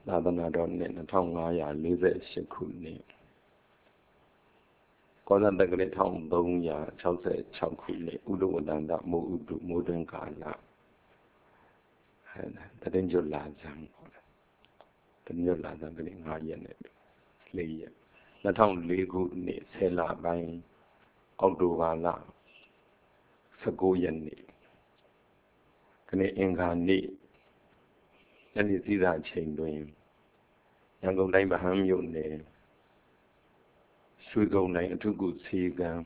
သာသနာတော်နှစ်2548ခုနှစ်ကောဇာတက္ကရာ1366ခုနှစ်ဥဒဝတ္တန္တမိုးဥတုမိုးတွင်ကာလတရင်ကျွလာဇံတရင်ကျွလာဇံကလေး9ရက်နဲ့4ရက်2004ခုနှစ်10လပိုင်းအောက်တိုဘာလ19ရက်နေ့ခဏအင်္ဂါနေ့ညနေစည်းစာချိန်တွင်ရန်ကုန်တိုင်းဗဟန်းမြို့နယ်ရွှေကုန်းတိုင်းအထုကုဆေးကံ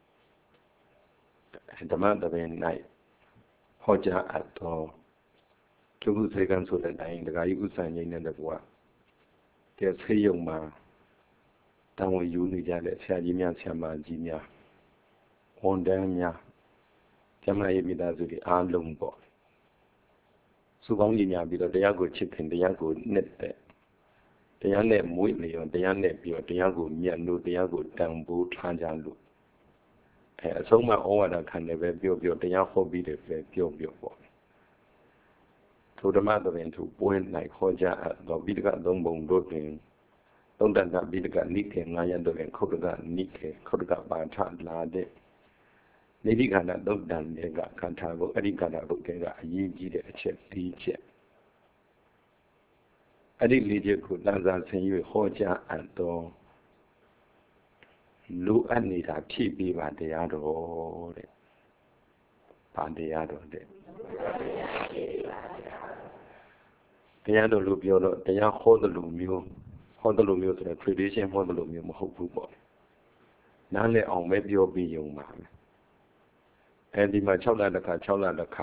ဓမ္မတပင်၌ဟောကြားအပ်သောထုကုဆေးကံဆိုတဲ့တိုင်းဒကာကြီးဥစ္စာငိမ့်တဲ့တကွာတဲ့ဆေးရုံမှာတာဝန်ယူနေကြတဲ့ဆရာကြီးများဆရာမကြီးများဝန်ထမ်းများကျမရဲ့မိသားစုတွေအားလုံးပေါ့စုပေါင်းညီညာပြီးတော့တရားကိုချစ်ခင်တရားကိုနှစ်သက်တရားနဲ့မွေ့လျော်တရားနဲ့ပြီးတော့တရားကိုမြတ်လို့တရားကိုတန်ဖိုးထားကြလို့အဆုံးမဩဝါဒခံတယ်ပဲပြောတရားဟောပြီးတယ်ပဲပြောပေါ့ထိုဓမ္မသဘင်သူပွဲ၌ခေါ်ကြတော့ပိဋကသုံးပုံတို့တွင်သုံးတန်တာပိဋကနိခေ900တို့တွင်ခုတ်တကနိခေခုတ်တကပါဌလာတဲ့နိတိခန္ဓာသုတ်တန်တွေကခန္ဓာကိုအဲ့ဒီခန္ဓာဘုတ်ကအရေးကြီးတဲ့အချက်၄ချက်အဲ့ဒီ၄ချက်ကိုတန်စာဆင်၍ဟောကြားအပ်တော်လူအပ်နေတာဖြည့်ပေးပါတရားတော်တဲ့။ဘာတရားတော်တဲ့တရားတော်လို့ပြောတော့တရားဟောတယ်လို့မျိုးဆိုတဲ့ tradition ဟောတယ်လို့မျိုးမဟုတ်ဘူးပေါ့။နားလည်အောင်ပဲပြောပြီးရုံပါပဲ။အဲဒီမှာ6လတစ်ခါဒ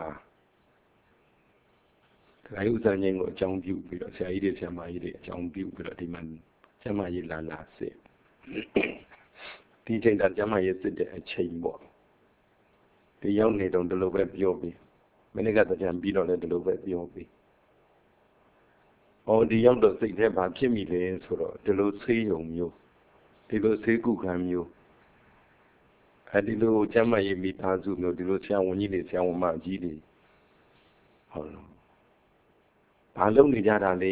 ကာယဥစ္စာငိမ့်ကိုအကြောင်းပြုပြီးတော့ဆရာကြီးတွေဆရာမကြီးတွေအကြောင်းပြုပြီးတော့ဒီမှာဆရာမကြီးလာစစ်ဒီချိန်တည်းဆရာမကြီးစစ်တဲ့အချိန်ပေါ့ဒီရောက်နေတော့ဒီလိုပဲပြောပြီးမနေ့ကတည်းကပြီးတော့လည်းဒီလိုပဲပြောပြီးဒီရောက်တော့စိတ်ထဲဘာဖြစ်မိလဲဆိုတော့ဒီလိုဆေးရုံမျိုးဒီလိုဆေးကုခံမျိုးဒီလိုဆရာမကြီးမိသားစုမျိုးဒီလိုဆရာဝန်ကြီးတွေဆရာဝန်မကြီးတွေဟုတ်လားဘာလုပ်နေကြတာလဲ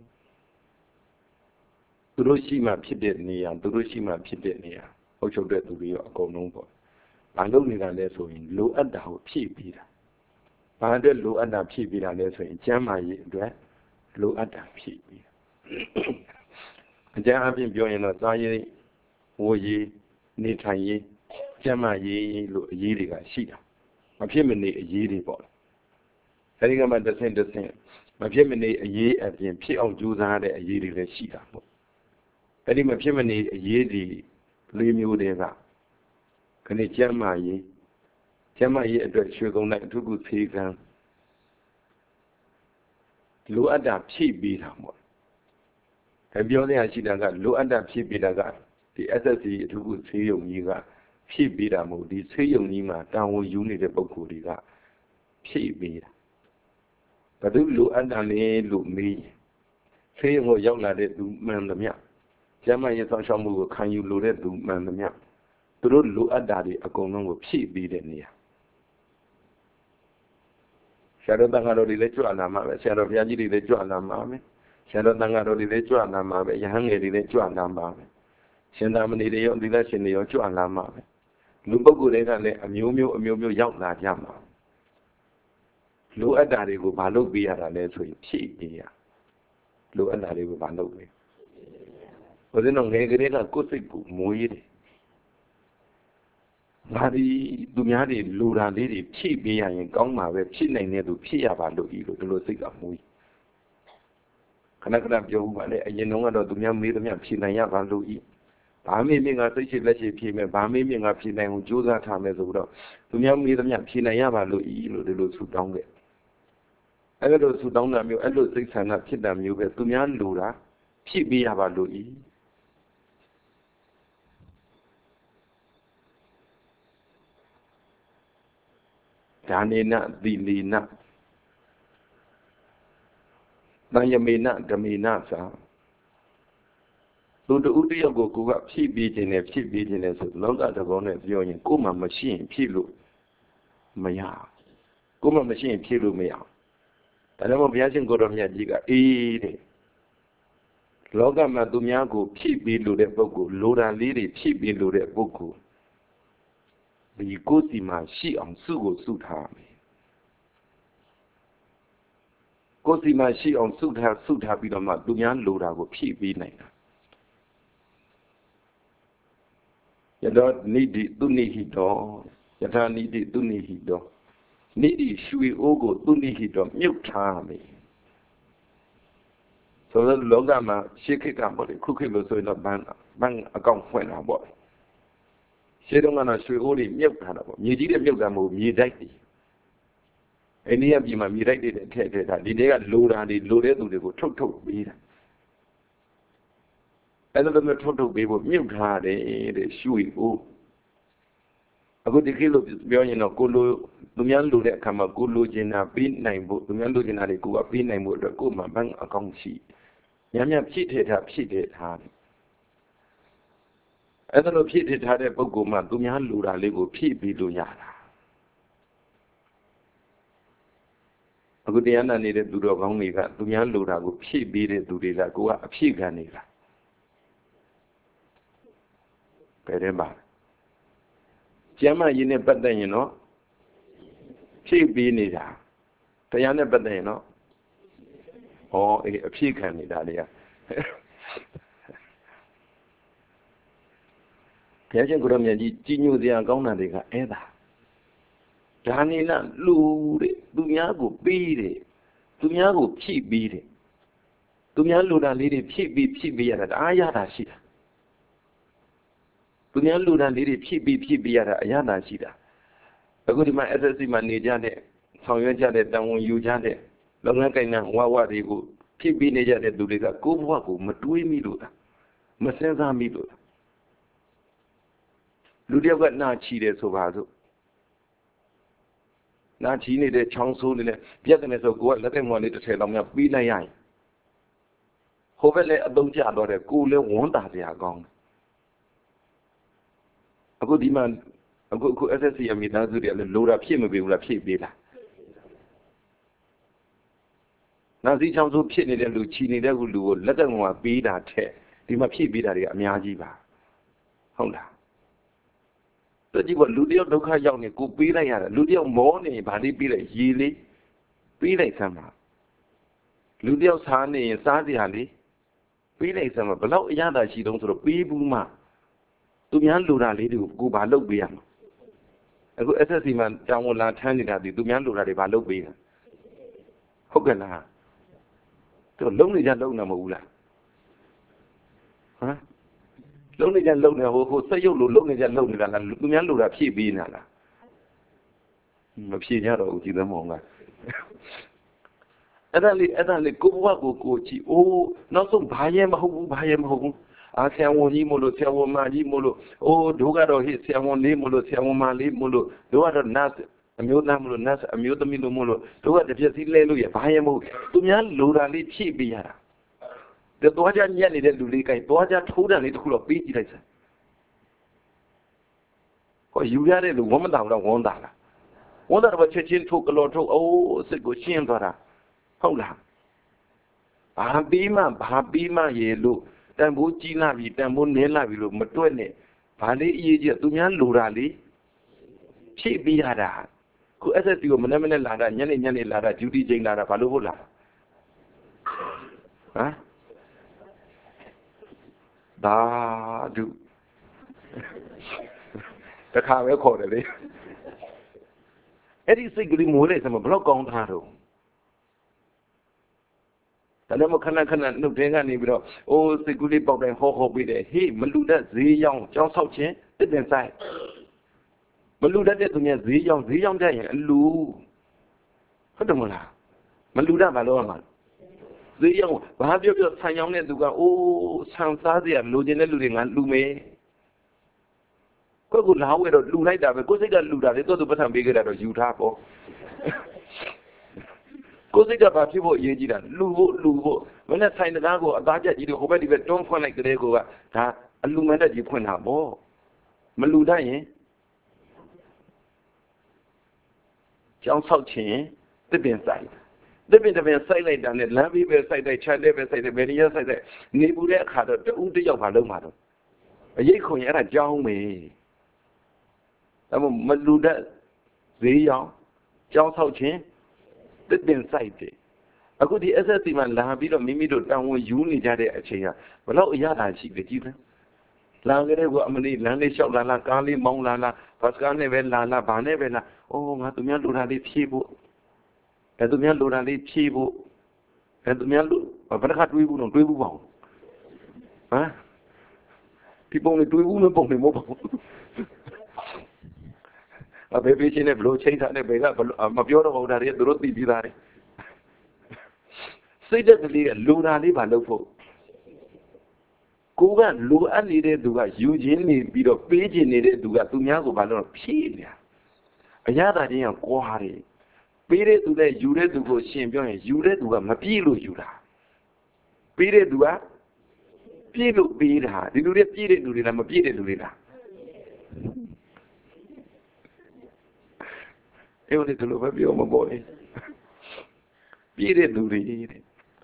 သူတို့ရှိမှဖြစ်တဲ့နေရာသူတို့ရှိမှဖြစ်တဲ့နေရာအုပ်ချုပ်တဲ့သူတွေရောအကုန်လုံးပေါ့ဘာလုပ်နေတာလဲဆိုရင်လိုအပ်တာကိုဖြည့်ပေးတာဘာအတွက်လိုအပ်တာဖြည့်ပေးတာလဲဆိုရင်ကျန်းမာရေးအတွက်လိုအပ်တာဖြည့်ပေးတာအကြမ်းအပြင်ပြောရင်တော့စားရေးဝတ်ရေးနေထိုင်ရေးကျန်းမာရေးလို့အရေးတွေကရှိတာမဖြစ်မနေအရေးတွေပေါ့အဲဒီကမှတစ်ဆင့်မဖြစ်မနေအရေးအပြင်ဖြစ်အောင်ကြိုးစားတဲ့အရေးတွေလည်းရှိတာပေါ့အဲဒီမဖြစ်မနေအရေးတွေ၄မျိုးတည်းကခဏကျမ်းမာရေးအတွက်ရွှေကုန်းတိုင်းအထုကုဖေးကံလိုအပ်တာဖြည့်ပေးတာပေါ့ပြောစရာရှိတာကလိုအပ်တာဖြည့်ပေးတာကဒီ SSC အထုကုဆေးရုံကြီးကဖြည့်ပေးတာမဟုတ်ဒီဆေးရုံကြီးမှာတာဝန်ယူနေတဲ့ပုဂ္ဂိုလ်တွေကဖြည့်ပေးတာဘယ်သူလိုအပ်တာလဲလို့မေးဆေးရုံကိုရောက်လာတဲ့သူမှန်သမျှကျန်းမာရေးဆောင်ရှောက်မှုကိုခံယူလိုတဲ့သူမှန်သမျှသူတို့လိုအပ်တာတွေအကုန်လုံးကိုဖြည့်ပေးတဲ့နေရာဆရာတော်တန်ဃာတော်တွေလည်းကြွလာမှာပဲဆရာတော်ဘုရားကြီးတွေလည်းကြွလာမှာပဲဆရာတော်တန်ဃာတော်တွေလည်းကြွလာမှာပဲယဟန်ငယ်တွေလည်းကြွလာမှာပဲရှင်သာမဏေတွေရောသီလရှင်တွေရောကြွလာမှာပဲလူပုဂ္ဂိုလ်တွေကလည်းအမျိုးမျိုးရောက်လာကြမှာလိုအပ်တာတွေကိုမလုပ်ပေးရတာလဲဆိုရင်ဖြည့်ပေးရလိုအပ်တာတွေကိုမလုပ်ပေးဘုရင်တော်ငယ်ကလေးကကိုယ်စိတ်ကိုမွေးတယ်ငါဒီသူများတွေလူတာလေးတွေဖြည့်ပေးရရင်ကောင်းမှာပဲဖြည့်နိုင်တဲ့သူဖြည့်ရပါလို့ဤလို့ဒီလိုစိတ်ကမွေးခဏပြောဦးပါလေအရင်တုန်းကတော့သူများမေးသမျှဖြည့်နိုင်ရပါလို့ဤဘာမေးငါစိတ်ရှိလက်ရှိဖြည့်မယ်ဘာမေးငါဖြည့်နိုင်အောင်ကြိုးစားထားမယ်ဆိုတော့သူများမေးသမျှဖြည့်နိုင်ရပါလို့ဤလို့ဒီလိုဆုတောင်းခဲ့အဲ့လိုဆုတောင်းတာမျိုးအဲ့လိုစိတ်ဆန္ဒဖြစ်တာမျိုးပဲသူများလူတာဖြည့်ပေးရပါလို့ဤဒါနေနသီလီနတန်ယမေနဓမေနသာသူတူတယောက်ကိုကဖြည့်ပေးခြင်းနဲ့ဖြည့်ပေးခြင်းနဲ့ဆိုလောကသဘောနဲ့ပြောရင်ကိုယ်မှမရှိရင်ဖြည့်လို့မရကိုယ်မှမရှိရင်ဖြည့်လို့မရဒါကြောင့်ဘုရားရှင်ကိုတော်မြတ်ကြီးကအေးတဲ့လောကမှာသူများကိုဖြည့်ပြီးလို့တဲ့ပုဂ္ဂိုလ်လိုတာလေးတွေဖြည့်ပြီးလို့တဲ့ပုဂ္ဂိုလ်ဒီကိုယ်စီမှာရှိအောင်စုကိုစုထားမယ်ကိုယ်စီမှာရှိအောင်စုထားပြီးတော့မှသူများလိုတာကိုဖြည့်ပြီးနိုင်တာယတောနိတိသူနိဟိတောယထာနိတိသူနိဟိတောနိတိရွှေအိုးကိုသူနိဟိတောမြုပ်ထားမယ်ဆိုတော့လောကမှာရှေးခေတ်ကပေါ့လေခုခေတ်လို့ဆိုရင်တော့ဘန်းအကောင့်ဖွင့်တာပေါ့ရှေးတုန်းကတော့ရွှေအိုးတွေမြုပ်ထားတာပေါ့မြေကြီးတွေမြုပ်တာမဟုတ်မြေတိုက်တွေအိန္ဒိယပြည်မှာမြေတိုက်တွေထည့်တာဒီတွေကလိုတာတွေလိုတဲ့သူတွေကိုထုတ်ပေးတာအဲ့လိုမျိုးထုတ်ပေးဖို့မြုပ်ထားတယ်တဲ့ရွှေအိုးအခုဒီခေတ်လို့ပြောရင်တော့ကိုလိုသူများလိုတဲ့အခါမှာကိုလိုချင်တာပြီးနိုင်ဖို့သူများလိုချင်တာတွေကိုကပြီးနိုင်ဖို့အတွက်ကိုယ်မှာဘန်းအကောင့်ရှိညဖြည့်ထည့်ထားတယ်အဲ့ဒါလိုဖြည့်ထည့်ထားတဲ့ပုဂ္ဂိုလ်မှသူများလိုတာလေးကိုဖြည့်ပြီးလို့ရတာအခုတရားနာနေတဲ့သူတော်ကောင်းတွေကသူများလိုတာကိုဖြည့်ပြီးတဲ့သူတွေကကိုကအဖြည့်ခံနေတာဘယ်ထဲမှာကျမ်းမာရေးနဲ့ပတ်သက်ရင်တော့ဖြည့်ပြီးနေတာတရားနဲ့ပတ်သက်ရင်တော့အဖြည့်ခံနေတာလေဘုရားရှင်ကိုရမြတ်ကြီးကြီးညိုစရာကောင်းတာတွေကအဲ့ဒါဒါနေလားလူတဲ့သူများကိုပေးတယ်သူများကိုဖြည့်ပေးတယ်သူများလူတာလေးတွေဖြည့်ပေးရတာအားရတာရှိတာသူများလူတာလေးတွေဖြည့်ပေးရတာအရသာရှိတာအခုဒီမှာ SSC မှာနေကြတဲ့ဆောင်ရွက်ကြတဲ့တန်ဝန်ယူကြတဲ့လုပ်ငန်းကိုင်ငန်းဝတွေကိုဖြည့်ပေးနေကြတဲ့သူတွေကကိုယ့်ဘဝကိုမတွေးမိလို့လားမစင်စားမိလို့လားလူတယောက်ကနာချီတယ်ဆိုပါစို့နာချီနေတဲ့ချောင်းဆိုးနေတဲ့ပြက်တယ်ဆိုကိုကလက်ထက်မွန်လေးတစ်ထည်လောက်များပြီးလိုက်ရရင်ဟိုဘက်လည်းအသုံးကျတော့တယ်ကိုလည်းဝန်းတာစရာကောင်းတယ်အခုဒီမှာအခု SSC အမိသားစုတွေလည်းလိုတာဖြည့်မပေးဘူးလားဖြည့်ပေးလားနာစီချောင်းဆိုးဖြစ်နေတဲ့လူချီနေတဲ့လူကိုလက်ထက်မွန်ပေးတာထက်ဒီမှာဖြည့်ပေးတာတွေအများကြီးပါဟုတ်လားတကြည့်ပါလူတယောက်ဒုက္ခရောက်နေကိုပေးလိုက်ရတယ်လူတယောက်မောနေဗာလေးပေးလိုက်ရေလေးပေးလိုက်စမ်းပါလူတယောက်စားနေရင်စားစရာလေးပေးလိုက်စမ်းပါဘလောက်အရသာရှိတုံးဆိုတော့ပေးဘူးမှသူများလူတာလေးတွေကိုကိုဘာလုပ်ပေးရမှာအခု SSC မှာတောင်းဝန်လာထမ်းနေတာဒီသူများလူတာတွေဘာလုပ်ပေးတာဟုတ်ကဲ့လားသူလုံးနေကြလုံးတာမဟုတ်ဘူးလားဟမ်လုံးနေကြလုံးနေဟိုစက်ရုပ်လိုလုံးနေကြလုံးနေတာလားသူများလိုတာဖြည့်ပေးနေတာလားမဖြည့်ကြတော့ဘူးကြည်သမောင်ကအဲ့ဒါလေးကိုဘဝကိုကြည့်အိုးနောက်ဆုံးဘာရဲမဟုတ်ဘူးအာဆရာဝန်ကြီးမို့လို့ဆရာဝန်မကြီးမို့လို့အိုးတို့ကတော့ဟိဆရာဝန်လေးမို့လို့ဆရာဝန်မလေးမို့လို့တို့ကတော့ nurse အမျိုးသားမို့လို့ nurse အမျိုးသမီးလို့မို့လို့တို့ကတစ်ပြက်စီးလဲလို့ရဘာရဲမဟုတ်သူများလိုတာလေးဖြည့်ပေးရတာသွားကြညက်နေတဲ့လူလေးကိုင်သွားကြထိုးတယ်လေးတစ်ခုတော့ပေးကြည့်လိုက်စမ်းဟောယူရတဲ့လူဝမ်းမတောင်တော့ဝမ်းတာလားဝမ်းတာတော့ချက်ချင်းထုတ်ကလော်ထုတ်အိုးစိတ်ကိုရှင်းသွားတာဟုတ်လားဘာပြီးမှရေလို့တန်ဖိုးကြီးလာပြီတန်ဖိုးနည်းလာပြီလို့မတွက်နဲ့ဘာလေးအရေးကြီးသူများလိုတာလေးဖြည့်ပေးရတာခု SSC ကိုမနေ့လာတာညနေလာတာ duty ချိန်လာတာဘာလို့ဟုတ်လားဟမ်ဒါဒုတခါပဲခေါ်တယ်လေအဲ့ဒီစိတ်ကလေးမိုးလိုက်စမ်းဘယ်တော့ကောင်းထားတော့ဒါလည်းမခဏနှုတ်ထဲကနေပြီးတော့အိုးစိတ်ကူးလေးပေါက်တိုင်းဟောပေးတယ်ဟေးမလူတတ်ဈေးရောင်းကြောင်းဆောက်ခြင်းတစ်ပင်ဆိုင်မလူတတ်တဲ့သူများဈေးရောင်းတတ်ရင်အလူဟုတ်တယ်မလားမလူတတ်ဘာလို့ရမှာဈေးရောင်းဘာပြောဆန်ရောင်းတဲ့သူကအိုးဆန်စားစရာလိုချင်တဲ့လူတွေငါလူမယ်ကိုယ်လာဝဲတော့လူလိုက်တာပဲကိုယ်စိတ်ကလူတာလေသူပတ်ထံပေးခဲ့တာတော့ယူထားပေါ့ကိုယ်စိတ်ကဘာဖြစ်ဖို့အရေးကြီးတာလူဖို့မနဲ့ဆိုင်တကားကိုအသားကျက်ကြီးတွေဟိုဘက်ဒီဘက်တွန်းဖွင့်လိုက်ကလေးကိုကဒါအလူမန်တက်ကြီးဖွင့်တာပေါ့မလူတတ်ရင်ကျောင်းဆောက်ခြင်းတစ်ပင်ဆိုင် The bit of a silent and a lamby by side, a child by side, a very young side, Niburia had a Uti of Halomado. A Yakon era John me. Maluda, Zia, John Sauchin, the been sighted. I could the other thing and la bit of Mimido down with Uni Jade a chair, but not Yada she the children. Langere go amani, Landy shot Lala, Kali, Mong Lala, Pascane Vella, Banevella, oh, Matumia Lurali Chibu. And the man Lurali Chibu, and the man, but I can't do on Dubu. Huh? People only do women mobile. A baby in a blue change and a bella, but I'm a beautiful that it wrote me be that. Say that the Luna live a local. Kuga Lua needed to a Eugene bit of page needed to a Tumiago Balon Pina. A yada in a quarry. Pere to the Jure to go champion, Jure to a Mapilu Jura. Pere to a Pilu Pira, the Lure Pire to the Mapire Lurina. You need to look at your boy. Pire to read.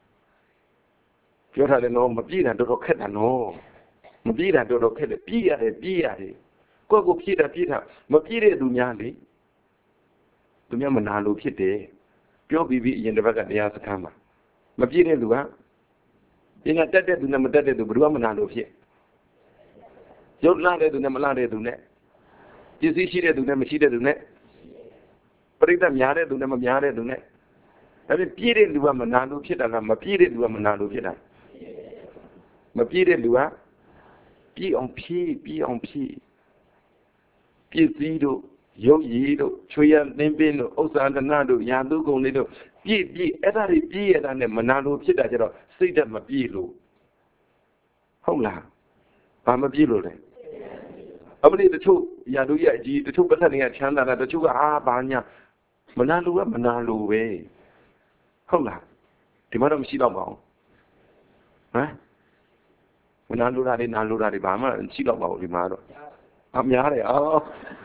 You had no Mapira to look at no. Mapira to look at Pia. Go Peter, Mapire to Yali. To me, Manalo Pite, Pure Bibi in the Vaga de Asakama. Mapire Lua. In a dead to number dead to Brumanalo Pie. You landed to Namalade to net. You see, she did to them, she did to net. But it am Yare to them, Yare to net. Have a period Lua Manalo Pita, Mapire Lua Manalo Pita. Mapire Lua, P on P, P on P. P zero. Yogi, Choya, Nimbin, Osanado, Yandugo, Nido, P, every beer and the Manalo Pita, say that Mapilo. Hola, I'm a bilo. I believe the two Yaduya, the two Batania Chanda, the two Banya, Manalo way. Hola, the Madame Shilabo. Huh? Manalo in Alura Bama and Shilabo Rimado. I'm Yare, oh.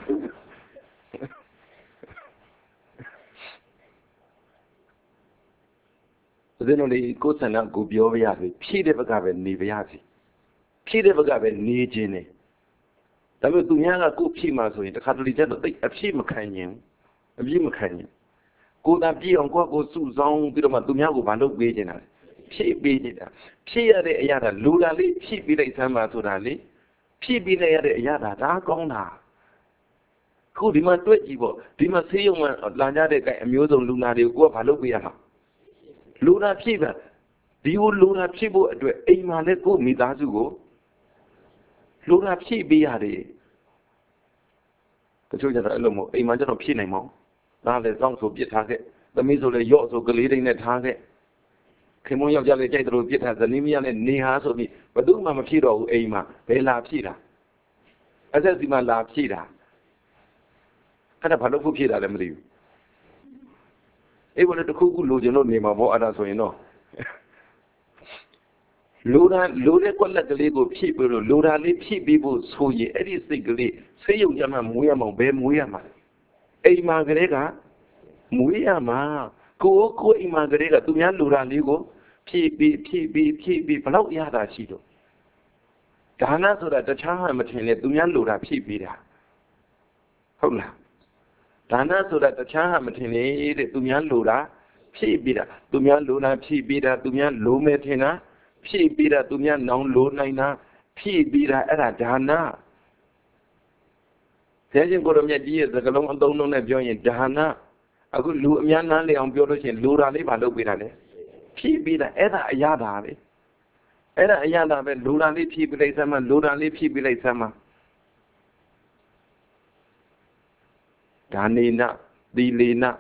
Then only goes and not go beyond Peter Gavin Niviati. Peter Gavin Nijini. That was Dunyana go Pima so in the Catholic a Pima Canyon, a Pima Canyon. Go that be on go Suzon, Bidoma Dunyago Bando Gagina. P. Bidida. P. Yada Ludali, P. Bida Sama Sudali, P. Bida Yada, Dagona. Who demand to evil? Dima see you when Lanyade and Muzo Luna go Palobiama. Luna Piva. Do you Luna Pibo to Ema let go Midazugo? Luna Pibiade. The children are Lomo, imagine of Pinamo. Now the songs will be a target. The middle of yours will leading the target. Kimoya Jali Jadro Pit has the Nimian and Nihas of me, but do Mamma Piro, Ema, Bella Pira. As I see my La Pira. And a Palofu Pira, I believe. It wanted to cook Lujan name of what others we know. Luna quella che leggo people, Luna li people so ye edistically, say you yama muyama, be muyama. E Margarega Muyama, go Margarega, to me, Lura Ligo, PB, Palau Yada Chido. Dana so that the charm between it, Duyan Lura PB. Hola. Dana so that the charm between it, Duyan Lura, PB, Duyan Luna PB, Duyan Lumetina. P beta to me non low nina, P beta era Dana. Saying go to me dear, the Galong don't know that join Dana. A good Lumiana on Biology, Lura Liba Lubirane. P beta era Yada. Era Yada, Lura Li P beta sama, Lura Li P beta sama. Danina, Dilina.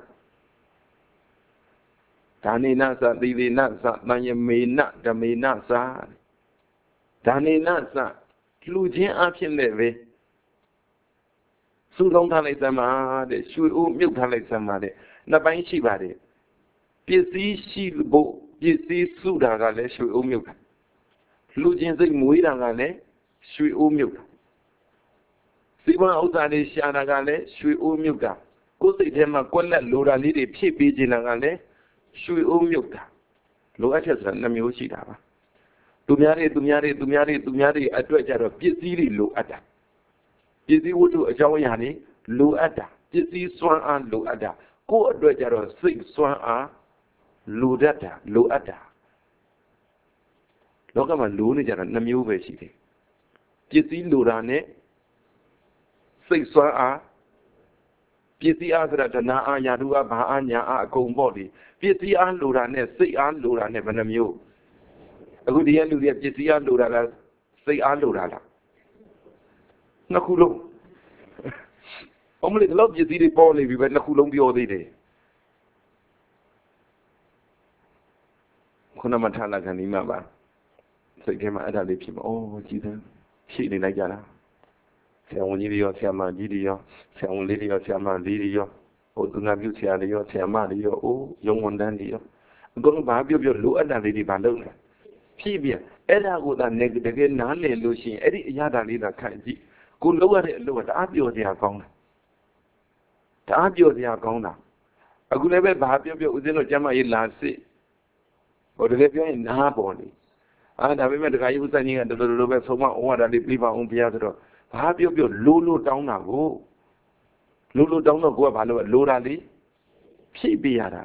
Danina sa, Dilina sa, Mayamina, Damina sa. Danina sa, Lujian Apian leve. Sulong Tale Sama, the Shu Milk Tale Sama, Nabai Shibade. PC Shibo, PC Sudagale, Shu Milk. Lujian Muirangale, Shu Milk. Sivan Outane Shanagale, Shu Milk. Go say them a Kola Lura Lidi, P. Bijinagale. ရွှေအိုးမြုပ်တာလိုအပ်ချက်ဆိုတာနှမျိုးရှိတာပါသူများတွေအတွက်ကြတော့ပစ္စည်းတွေလိုအပ်တာပစ္စည်းဝတ္ထုအကြောင်းအရာတွေလိုအပ်တာပစ္စည်းစွမ်းအားလိုအပ်တာကိုယ့်အတွက်ကြတော့စိတ်စွမ်းအားလိုအပ်တာလောကမှာလိုနေကြတာနှမျိုးပဲရှိတယ်ပစ္စည်းလိုတာနဲ့စိတ်စွမ်းအားပစ္စည်းအားဆိုတာတဏှာအားယာတုအားဘာအားညာအားအကုန်ပေါ့လေပစ္စည်းအားလိုတာနဲ့စိတ်အားလိုတာနဲ့ဘယ်နှမျိုးအခုဒီကလူတွေပစ္စည်းအားလိုတာလားစိတ်အားလိုတာလားနှစ်ခုလုံးအမလေးတော့ပစ္စည်းတွေပေါ်နေပြီပဲနှစ်ခုလုံးပြောသေးတယ်ခုနမှထားလာခံဒီမှာပါစိတ်ထဲမှာအဲ့ဒါလေးဖြစ်မှာအော်ကြည်တယ်ရှိနေလိုက်ကြလားဆရာဝန်ကြီးတွေရောဆရာမကြီးတွေရောဆရာဝန်လေးတွေရောဆရာမလေးတွေရောဟိုသူနာပြုဆရာတွေရောဆရာမတွေရောအိုးရုံဝန်တန်းတွေရောအကုန်လုံးဘာပြောလိုအပ်တာလေးတွေဘာလုပ်လဲဖြည့်ပြအဲ့ဒါကိုသာတကယ်နားလည်လို့ရှိရင်အဲ့ဒီအရာတာလေးသာခံကြည့်ကိုလောက်ရတဲ့အလုပ်ကတအားပြောစရာကောင်းတာအခုလည်းပဲဘာပြောဦးဇင်းတို့ကျမ်းမာရေးလာစစ်ဟိုတကယ်ပြောရင်နားပေါ်နေဒါပေမဲ့တခါကြီးဦးဇင်းကြီးကတော်တော်ပဲဆုံးမဩဝါဒလေးပြပါအောင်ဘုရားဆိုတော့ဘာပြောလိုတောင်းတာကိုလိုတောင်းတော့ကိုကဘာလို့လိုတာလေးဖြည့်ပြရတာ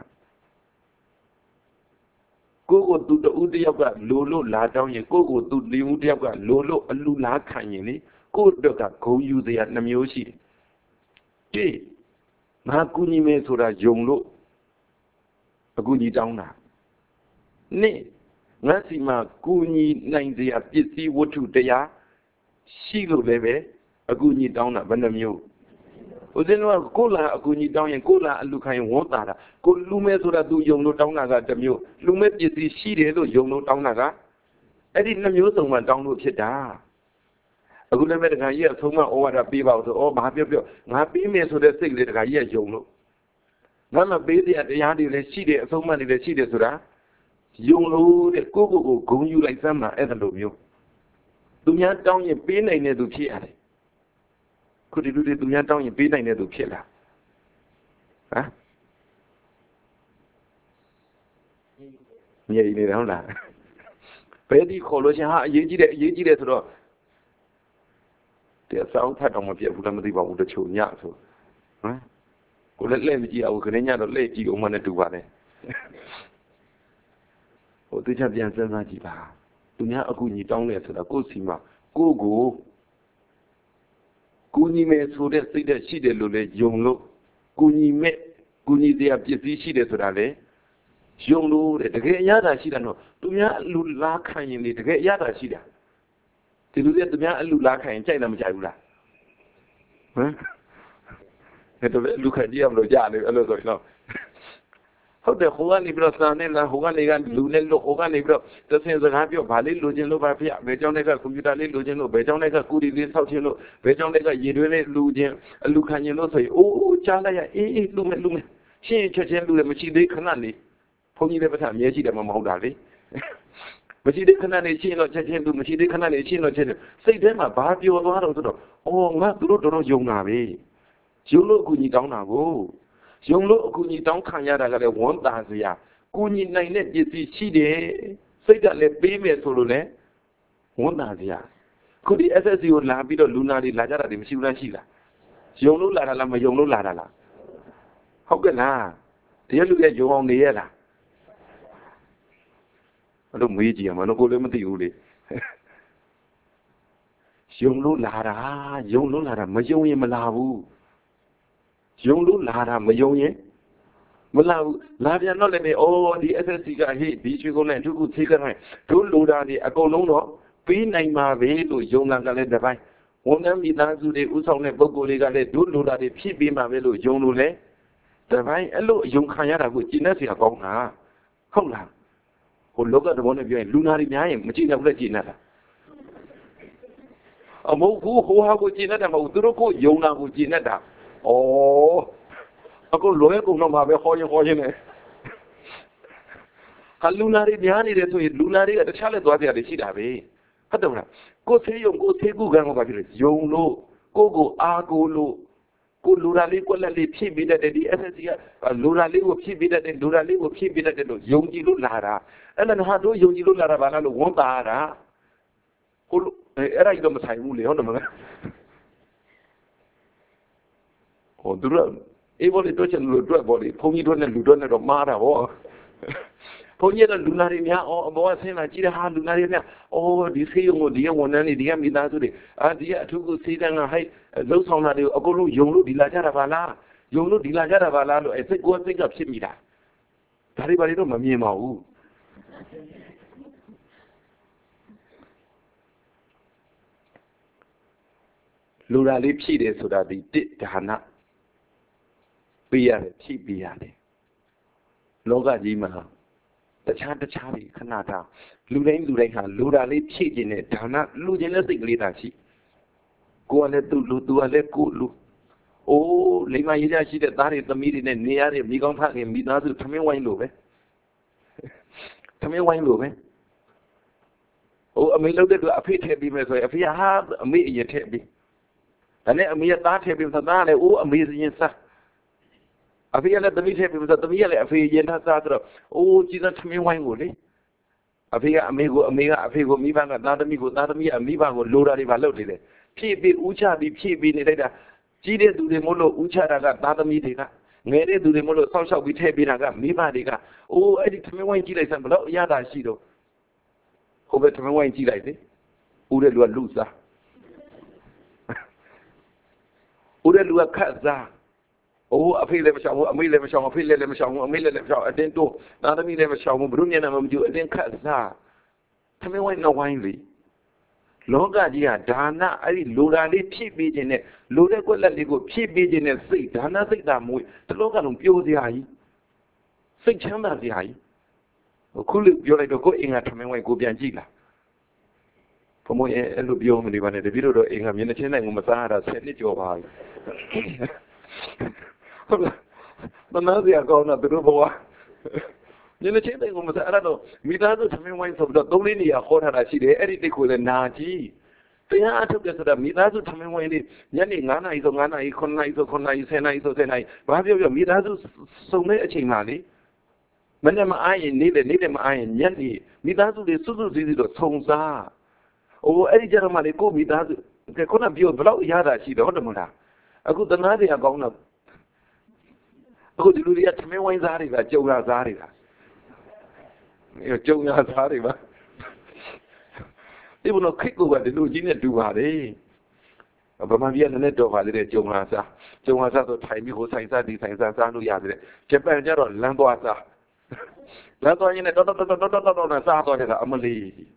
ကိုသူတူတယောက်ကလိုလာတောင်းရင်ကိုသူလီဦးတယောက်ကလိုအလူလားခံရင်လေကိုအတွက်ကဂုံယူစရာနှမျိုးရှိတယ်ငါကူညီမယ်ဆိုတာယုံလို့အကူညီတောင်းတာနှစ်ငါစီမှာကူညီနိုင်စရာပစ္စည်းဝတ္ထုတရားရှိလို့လည်းပဲအကူညီတောင်းတာဘယ်နှမျိုးဦးဇင်းတို့ကကိုလာအကူညီတောင်းရင်ကိုလာအလူခိုင်းဝန်းတာကိုလူမဲဆိုတာသူယုံလို့တောင်းတာကတစ်မျိုးလူမဲပစ္စည်းရှိတယ်လို့ယုံလို့တောင်းတာကအဲ့ဒီနှမျိုးစုံမှတောင်းလို့ဖြစ်တာအခုလည်းပဲတခါကြီးအဆုံးမဩဝါဒပေးပါဦးဆိုဘာပြောငါပေးမယ်ဆိုတဲ့စိတ်လေးတခါကြီးယုံလို့ငါမပေးတဲ့တရားတွေလည်းရှိတယ်အဆုံးမတွေလည်းရှိတယ်ဆိုတာယုံလို့တဲ့ကိုဂုံယူလိုက်စမ်းမှာအဲ့ဒါလိုမျိုးသူများတောင်းရင်ပေးနိုင်တဲ့သူဖြစ်ရတယ်ခုဒီလူတွေသူများတောင်းရင်ပေးနိုင်တဲ့သူဖြစ်လားမြည်နေတယ်ဟုတ်လားဘယ်ဒီခေါ်လို့ရှင်ဟာအရေးကြီးတယ်ဆိုတော့တဲ့စောင်းဖတ်တော့မပြတ်ဘူးလားမသိပါဘူးတချို့ညဆိုကိုလည်းလှည့်မကြည့်အောင်ခဏညတော့လှည့်ကြည့်အောင်မနဲ့တူပါနဲ့ဟိုသူချက်ပြန်စဉ်းစားကြည့်ပါသူများအကူညီတောင်းတယ်ဆိုတာကိုယ်စီမှာကိုကူညီမယ်ဆိုတဲ့စိတ်သက်ရှိတယ်လို့လေယုံလို့ကူညီတရားပစ္စည်းရှိတယ်ဆိုတာလေယုံလို့တဲ့တကယ်အရသာရှိတာတော့သူများလူလားခံရင်လေတကယ်အရသာရှိတာဒီလူတွေသူများအလူလားခံရင်ကြိုက်လားမကြိုက်ဘူးလားအဲ့တော့လူခံကြည့်ရမလို့ကြားတယ်အဲ့လိုဆိုရင်တော့ဟုတ်တယ်ဟိုကနေပြီးတော့စာနဲ့လားဟိုကနေကလူနဲ့လို့ဟိုကနေပြီးတော့သစင်စကားပြောဘာလေးလိုချင်လို့ပါဖေဘယ်ကြောင့်လဲကကွန်ပျူတာလေးလိုချင်လို့ဘယ်ကြောင့်လဲကကူဒီလေးဆောက်ချင်လို့ဘယ်ကြောင့်လဲကရေတွင်းလေးလူချင်းအလူခံချင်လို့ဆိုရင်အိုးကြားလိုက်ရအေးလူမယ်ရှင်းချက်ချင်းလူလည်းမရှိသေးခဏလေးဘုန်းကြီးလည်းပတ်အမြဲရှိတယ်မဟုတ်တာလေမရှိသေးခဏလေးရှင်းတော့ချက်ချင်းလူမရှိသေးခဏလေးရှင်းတော့ချက်စိတ်ထဲမှာဘာပြောသွားတော့ဆိုတော့ငါသူတို့တော်ယုံတာပဲယုံလို့အကူကြီးတောင်းတာကိုယုံလို့အကူကြီးတောင်းခံရတာကလည်းဝမ်းသာစရာကူညီနိုင်တဲ့ပစ္စည်းရှိတယ်စိတ်ကလည်းပေးမယ်ဆိုလို့လည်းဝမ်းသာစရာခုဒီ SSC ကိုလာပြီးတော့လူနာတွေလာကြတာတွေမရှိဘူးလားရှိလားယုံလို့လာတာလားမယုံလို့လာတာလားဟုတ်ကဲ့လားတရားလူရဲ့ယုံအောင်နေရလားအဲ့လိုမေးကြည့်ရမှာတော့ကိုလည်းမသိဘူးလေယုံလို့လာတာမယုံရင်မလာဘူးယုံလို့လာတာမယုံရင်မလာဘူးလာပြန်တော့လည်းဒီ SSC ကဟေ့ဒီချွေကုန်နဲ့သူကသိကြတယ်တို့လိုတာတွေအကုန်လုံးတော့ပေးနိုင်ပါပဲလို့ယုံလာကလည်းတစ်ပိုင်းဝန်ထမ်းမိသားစုတွေဥဆောင်တဲ့ပုဂ္ဂိုလ်တွေကလည်းတို့လိုတာတွေဖြစ်ပေးမှာပဲလို့ယုံလို့လေတစ်ပိုင်းအဲ့လိုယုံခံရတာကိုကျင့်တဲ့ဆရာကောင်းတာဟုတ်လားဟိုလောကသဘောနဲ့ပြောရင်လူနာတွေများရင်မကျင့်ဘူးလက်ကျင့်တာအမဟုတ်ဘူးဟိုဟာကိုကျင့်တတ်တယ်မဟုတ်သူတို့ကိုယုံတာကိုကျင့်တတ်တာအခုလွယ်ကုန်တော့မှာပဲဟောရင်နဲ့ဟာလူနာတွေများနေတယ်ဆိုရင်လူနာတွေကတခြားလက်သွားစရာတွေရှိတာပဲဟုတ်တယ်မလားကိုဆေးယုံကိုဆေးကုကံကိုဘာဖြစ်လဲယုံလို့ကိုအားကိုလို့ကိုလူရာလေးကိုလက်လေးဖြည့်ပေးတတ်တယ်ဒီ SSC ကလူရာလေးကိုဖြည့်ပေးတတ်တယ်လူရာလေးကိုဖြည့်ပေးတတ်တယ်လို့ယုံကြည်လို့လာတာအဲ့ဒါဟာတို့ယုံကြည်လို့လာတာဘာလို့ဝန်တာတာကိုအဲ့ဒါကြီးတော့မဆိုင်ဘူးလေဟုတ်တယ်မလားဟိုသူတို့အေးဘောလေးတို့ချင်လို့တွေ့ဘောလေးဘုန်းကြီးတို့နဲ့လူတို့နဲ့တော့မားတာဗောဘုန်းကြီးကလူနာတွေများအဘောကဆင်းလာကြည့်တဲ့ဟာလူနာတွေများဒီဆေးရုံကိုဒီကဝန်ထမ်းတွေဒီကမိသားစုတွေဒီကအထူးကိုဆေးတန်းကဟဲ့လှုပ်ဆောင်တာတွေကိုအကုန်လုံးယုံလို့ဒီလာကြတာပါလားယုံလို့ဒီလာကြတာပါလားလို့စိတ်ကိုယ်စိတ်ကဖြစ်မိတာဒါတွေဘာတွေတော့မမြင်ပါဘူးလူရာလေးဖြည့်တယ်ဆိုတာဒီတစ်ဒါနပေးရတယ်ဖြည့်ပေးရတယ်လောကကြီးမှာတခြားတွေခဏတာလူတိုင်းဟာလူရာလေးဖြည့်ခြင်းနဲ့ဒါနလူခြင်းနဲ့စိတ်ကလေးသာရှိကိုယ်ကလည်းသူ့လူသူကလည်းကိုယ်လူလိမ္မာရေးကြရှိတဲ့သားတွေသမီးတွေနဲ့နေရတဲ့မိကောင်းဖခင်မိသားစုထမင်းဝိုင်းလို့ပဲအမေလုပ်တဲ့သူအဖေထည့်ပြီးမယ်ဆိုရင်အဖေဟာအမေအရင်ထည့်ပြီးဒါနဲ့အမေကသားထည့်ပြီးသားလည်းအမေစရင်စားအဖေကလည်းသမီးထည့်ပြီးသမီးကလည်းအဖေရင်ထားစားဆိုတော့ကြည်စမ်းထမင်းဝိုင်းကိုလေအဖေကအမေကိုအမေကအဖေကိုမိဘကသားသမီးကိုသားသမီးကအမိဘကိုလိုတာတွေပါလုပ်နေတယ်ဖြည့်ပြီးဥချပြီးဖြည့်ပြီးနေလိုက်တာကြီးတဲ့သူတွေမို့လို့ဥချတာကသားသမီးတွေကငယ်တဲ့သူတွေမို့လို့စောင့်ရှောက်ပြီးထည့်ပေးတာကမိဘတွေကအဲ့ဒီထမင်းဝိုင်းကြည့်လိုက်စမ်းဘလို့အရသာရှိတော့ဟိုဘက်ထမင်းဝိုင်းကြည့်လိုက်လေဥတဲ့လူကလူစားဥတဲ့လူကခတ်စားအဖေလည်းမရှောင်ဘူးအမေလည်းမရှောင်အဖေလည်းမရှောင်ဘူးအမေလည်းမရှောင်အတင်းတိုးသားသမီးလည်းမရှောင်ဘူးဘုရုမျက်နှာမကြည့်အတင်းခတ်စားသမင်းဝိုင်းနောက်ဝိုင်းလေလောကကြီးကဒါနအဲ့ဒီလူရာလေးဖြည့်ပေးခြင်းနဲ့လူတဲ့ကွက်လက်လေးကိုဖြည့်ပေးခြင်းနဲ့စိတ်ဒါနစိတ်သာမွေးတလောကလုံးပြိုးစရာကြီးစိတ်ချမ်းသာစရာကြီးခုလိုပြောလိုက်တော့ကိုယ်အင်္ဂါသမင်းဝိုင်းကိုပြန်ကြည့်လာဘုံမအဲ့လိုပြောမနေပါနဲ့တပည့်တော်အင်္ဂါမျက်နှာချင်းနိုင်ကိုမစားရတာ10နှစ်ကျော်ပါပြီဟုတ်လားမနာစရာကောင်းတာသူတို့ဘဝညနေချင်းတိုင်းကိုမစားအဲ့တော့မိသားစုသမင်းဝိုင်းဆိုပြီးတော့3-4နေရာခေါ်ထားတာရှိတယ်အဲ့ဒီတိတ်ကိုလည်းနာကြီးတရားအထုတ်တယ်ဆိုတာမိသားစုသမင်းဝိုင်းလေးညနေ9နာရီဆို9နာရီ9နာရီဆို9နာရီ10နာရီဆို10နာရီဘာပြောမိသားစုစုံတဲ့အချိန်မှာလေမနေ့မအားရင်နေ့မအားရင်ညနေမိသားစုတွေစွတ်စွတ်စည်းစည်းတော့ဆုံစားအဲ့ဒီကြတော့မှလေကိုမိသားစုခုနပြောဘယ်လောက်အရသာရှိတယ်ဟုတ်တယ်မလားအခုတနာတွေကကောင်းတော့အခုဒီလူတွေကသမင်းဝိုင်းစားတွေပါကြုံရစားတွေပါကြုံရစားတွေပါဒီဘုနောခိတ်ကိုကဒီလူကြီးနဲ့တူပါတယ်ဗမာပြည်ကလည်းတော့ပါလေကြုံရစားဆိုထိုင်ပြီးဟိုဆိုင်စားဒီဆိုင်စားစားလို့ရတယ်ဂျပန်ကျတော့လမ်းသွားစားလမ်းသွားရင်းနဲ့တော်စားသွားတယ်ကအမလီ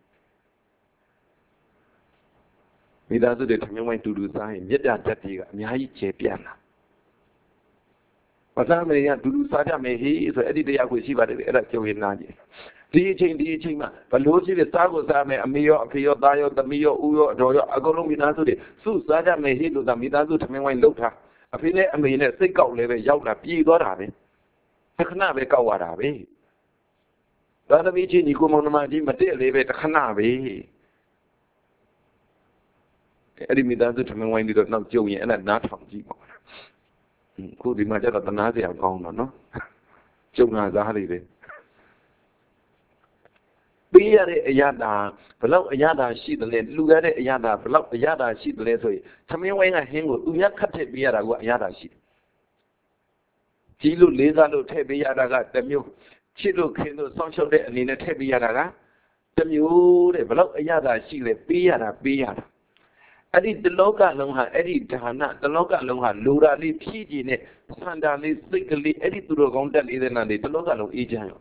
မိသားစုတွေသမင်းဝိုင်းတူစားရင်မြတ်တာတက်ကြီးကအများကြီးကျေပြန့်လာဘာသာမင်းကတူစားကြမယ်ဟေးဆိုအဲ့ဒီတရားကိုရှိပါတယ်အဲ့ဒါကြုံရင်နာကြည့်ဒီအချိန်မှာဘလို့ရှိတဲ့စားကိုစားမယ်အမေရောအဖေရောသားရောသမီးရောဦးရောအတော်ရောအကုန်လုံးမိသားစုတွေစုစားကြမယ်ဟေးလို့သာမိသားစုသမင်းဝိုင်းလှုပ်ထားအဖေနဲ့အမေနဲ့စိတ်ကောက်လဲပဲရောက်လာပြေသွားတာပဲခဏပဲကောက်ရတာပဲသာသမီချင်းညီကိုမောင်နှမကြီးမတည့်လေးပဲတခဏပဲအဲ့ဒီမိသားစုသမင်းဝိုင်းပြီးတော့နောက်ကြုံရင်အဲ့ဒါနားထောင်ကြည့်ပါခုဒီမှာကျတော့တနာစရာကောင်းတော့နော်ကျုံနာစားတွေပေးရတဲ့အရာတာဘလောက်အရာတာရှိတယ်လဲလူရတဲ့အရာတာဘလောက်အရာတာရှိတယ်လဲဆိုရင်သမင်းဝိုင်းကဟင်းကိုသူများခတ်ထည့်ပေးရတာကအရာတာရှိတယ်ကြီးလို့လေးစားလို့ထည့်ပေးရတာကတစ်မျိုးချစ်လို့ခင်လို့စောင့်ရှောက်တဲ့အနေနဲ့ထည့်ပေးရတာကတစ်မျိုးတဲ့ဘလောက်အရာတာရှိလဲပေးရတာအဲ့ဒီတလောကလုံးဟာအဲ့ဒီဒါနတလောကလုံးဟာလူရာလေးဖြည့်ကြည့်နဲ့စန္ဒာလေးစိတ်ကလေးအဲ့ဒီသူတော်ကောင်းတက်လေးတဲ့နာလေးတလောကလုံးအေးချမ်းရော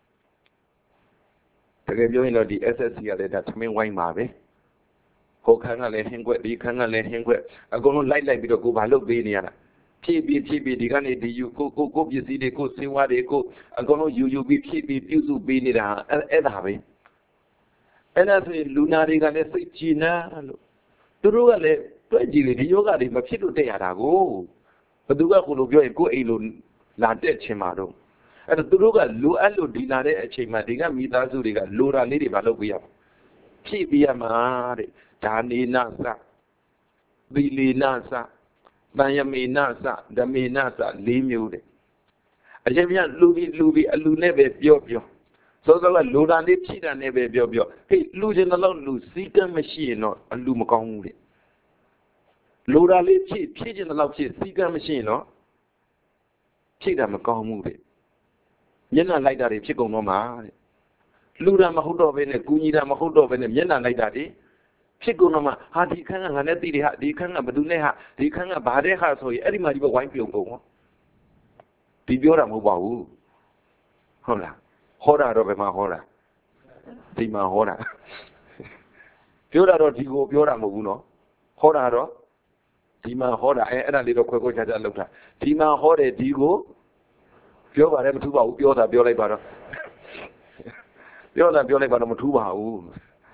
တကယ်ပြောရင်တော့ဒီ SSC ကလည်းဒါသမင်းဝိုင်းပါပဲဟိုခန်းကလည်းဟင်းခွက်ဒီခန်းကလည်းဟင်းခွက်အကုန်လုံးလိုက်ပြီးတော့ကိုဘာလုပ်ပေးနေရတာဖြည့်ပြီးဒီကနေဒီယူကိုပစ္စည်းတွေကိုစင်ဝါတွေကိုအကုန်လုံးယူပြီးဖြည့်ပြီးပြုစုပေးနေတာအဲ့ဒါပဲအဲ့ဒါဆိုလူနာတွေကလည်းစိတ်ကြည်နာလို့သူတို့ကလည်းတွေ့ကြည့်လေဒီယောဂတွေမဖြစ်လို့တက်ရတာကိုဘသူကကိုလိုပြောရင်ကိုယ်အိမ်လိုလာတက်ချင်မှာတော့အဲ့တော့သူတို့ကလိုအပ်လို့ဒီလာတဲ့အချိန်မှာဒီကမိသားစုတွေကလိုတာလေးတွေမလုပ်ပေးရဘူးဖြည့်ပေးရမှာတဲ့ဒါနေနာစသီလီနာစ Banyamenasa, Damenasa, Limude. A Jamian Lubi, a Lunebe Biobio. So the Luna Lipchita Nebe Biobio. Hey, losing alone, Lucita machine or a Lumacong. Lura Lipchi, Pigeon allows Sika machine or Chita Macong. Yena like that, Chico Noma. Lura Mahudo, Gunida Mahudo, and Yena like that. Chico Noma, Hadi Kanga, Haneti, Di Kanga, Baduneha, Di Kanga, Badeha, so everybody will wipe you go. Bibiora Mubau. Hola. Hora Robema Hora. Tima Hora. Piora Digo, Piora Muguno. Hora. Tima Hora, and a little Coco Jadalota. Tima Hora Digo. Piora Tuba, Piora Biolebara. Piora Biolebara Mutuba.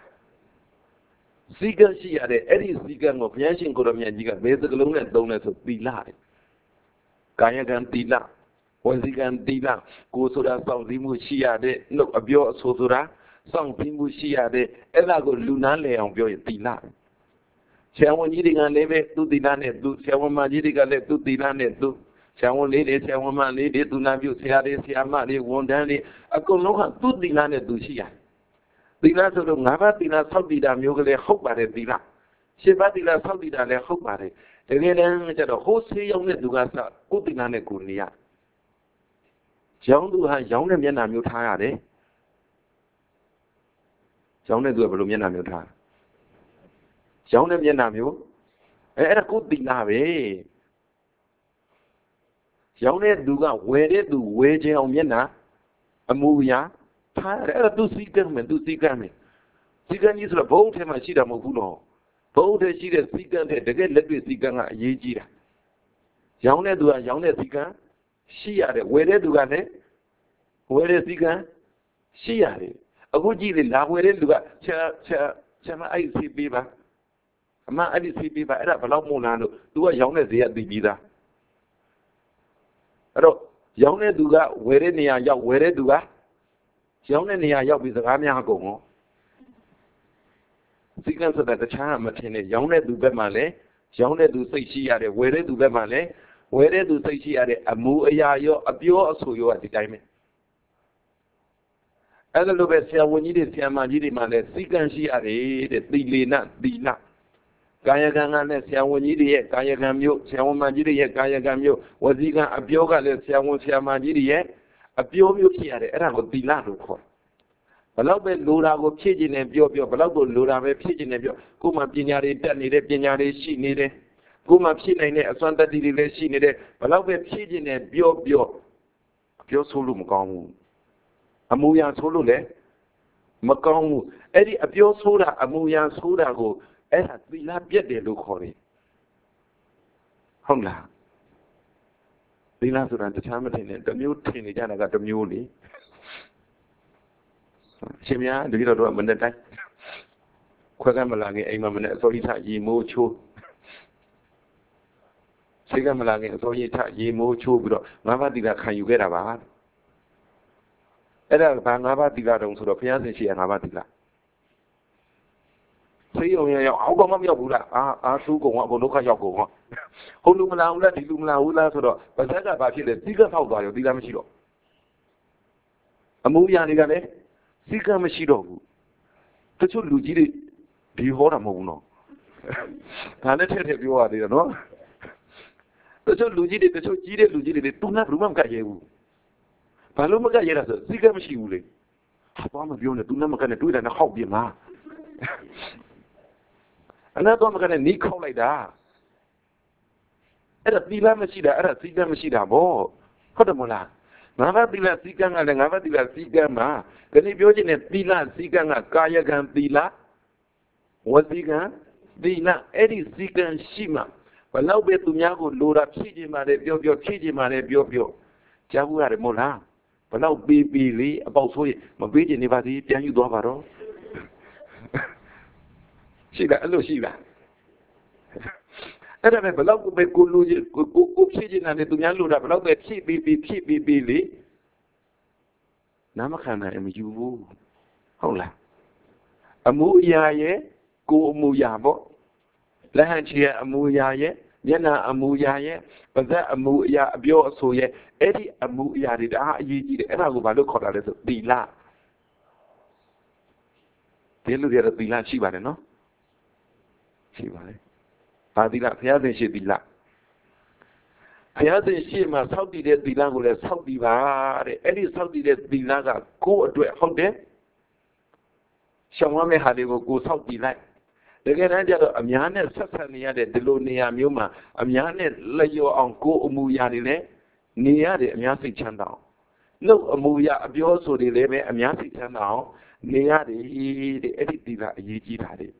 Seeker she had any seeker of Yanshin Kodamiajiga, basically only donors of Tila. Kayagan Tila. Wazigan Tila, Gosura, South Limu Shia, look a bio Sosura, Song Pimu Shia, Elago Lunale on Bio Tila. Shawan eating a leve to Dilane, do Shawan Majiga left to Dilane, do Shawan lady, Shawan lady, do not use Siade, Siamari, one dandy, a Koloha, do Dilane, do Shia. Dila sort of Navatina, Saudida, Mugale, hope by the Dila. Shibatila, Saudida, hope by it. Again, the whole sea on the Dugasa, Udinane Gunia. Young do have young and Yana Mutare. Young and do a Blumina Mutar. Young and Yanamu. And a good dinave. Young and Duga, where they do wage on Yana, a movia. Tire do see government, do see government. Sigan is a boat and a sheet of Mogulo. Boat and sheet of Sigan, the get let me see Ganga Yejira. Young and do a young and Sigan. She are where they do it. Where is Sigan? She are it. A good deal, where they do it. Chama I see Biba. A man I see Biba, and a lot more do a young as the Bida. Young and do that, where any are young, where they do that. Young and the Ayah with the Amiago. Sigan so that the charm attended young and do Bemale, young and do say she are it, where they do Bemale, where they do say she are it, a moo a yayo, a pure so you at the time. As a little bit, when you did Siamajidi Male, Sigan she are it, the not. Kayagan, Siawani, Kayagamio, Siawamajidi, Kayagamio, was he got a bioga, Siamajidi, a bio here, and I would be not for. Below Lura go pigeon and bio, below Lura, pigeon and bio, Kuma Pinari, Pinari, she needed. Kuma Pina, a Santa Dili, she needed, below pigeon and bio, Pio Solum Gong. A Muyan Solule, Macong, Eddie, a Pio Soda, a Muyan Soda go. Era we not yet they look horny. Hongla. The last one the time the mute in Jana got the muley. Chimia, the little woman that I Quagamalang, a moment, so he taught ye more chu. Sigamalang, so he taught ye more chu, but Mama did that can you get about? Era Bangava Diladon to the fiancé she and Havadila. Say, I'll go on your Buddha. I should go on, look at your go on. Holumala, Lumala, but that's about it. Digger how by your Digamashiro. A movie on the Gale, Sika Mashiro. The two Luigi, the Horamono. I let her have you are there, no? The two Luigi, the two Gide Luigi, do not remember you. Paloma Gayas, Sika Mashiri. Papa Biona, do not do it and a hobby, ma. Another one going to Nico like that. At a Dila Machida, at a Siga Machida, more. Hodamola. Nava Dila Sigan and Nava Dila Sigama. Can you imagine a Dila Siganga, Kayagan Dila? Was Sigan? Dila, Eddie Sigan Shima. But now bet to Yago, Lura, Chijima, Bio, Chijima, Bio. Jaguar Mola. But now be about so my baby never did, can you do about Sheila, hello, Sheila. And I remember, love with good pigeon and the Yalu, love with cheap, Billy. Namakana, and you. Hola. A muyaye, go muyabo. Lahanchia, a muyaye, မျက်နှာအမူအရာရဲ့ပါးစပ်အမူအရာအပြောအဆိုရဲ့အဲ့ဒီအမူအရာတွေဒါအရေးကြီးတယ်အဲ့ဒါကိုဘာလို့ခေါ်တာလဲဆိုသီလဒီလူတွေကတော့သီလရှိပါတယ်နော်ရှိပါတယ်ဘာသီလဘုရားသခင်ရှိသီလဘုရားသခင်ရှိမှစောင့်တည်တဲ့သီလကိုလည်းစောင့်တည်ပါတဲ့အဲ့ဒီစောင့်တည်တဲ့သီလကကိုယ့်အတွက်ဟုတ်တယ်ရှောင်ရမယ့်ဟာတွေကိုကိုယ်စောင့်တည်လိုက်တကယ်တမ်းကျတော့အများနဲ့ဆက်ဆံနေရတဲ့ဒီလိုနေရာမျိုးမှာအများနဲ့လျော်အောင်ကိုယ်အမူအရာတွေလည်းနေရတယ်အများစိတ်ချမ်းသာအောင်နှုတ်အမူအရာအပြောဆိုတွေလည်းပဲအများစိတ်ချမ်းသာအောင်နေရတယ်တဲ့အဲ့ဒီသီလအရေးကြီးတာတဲ့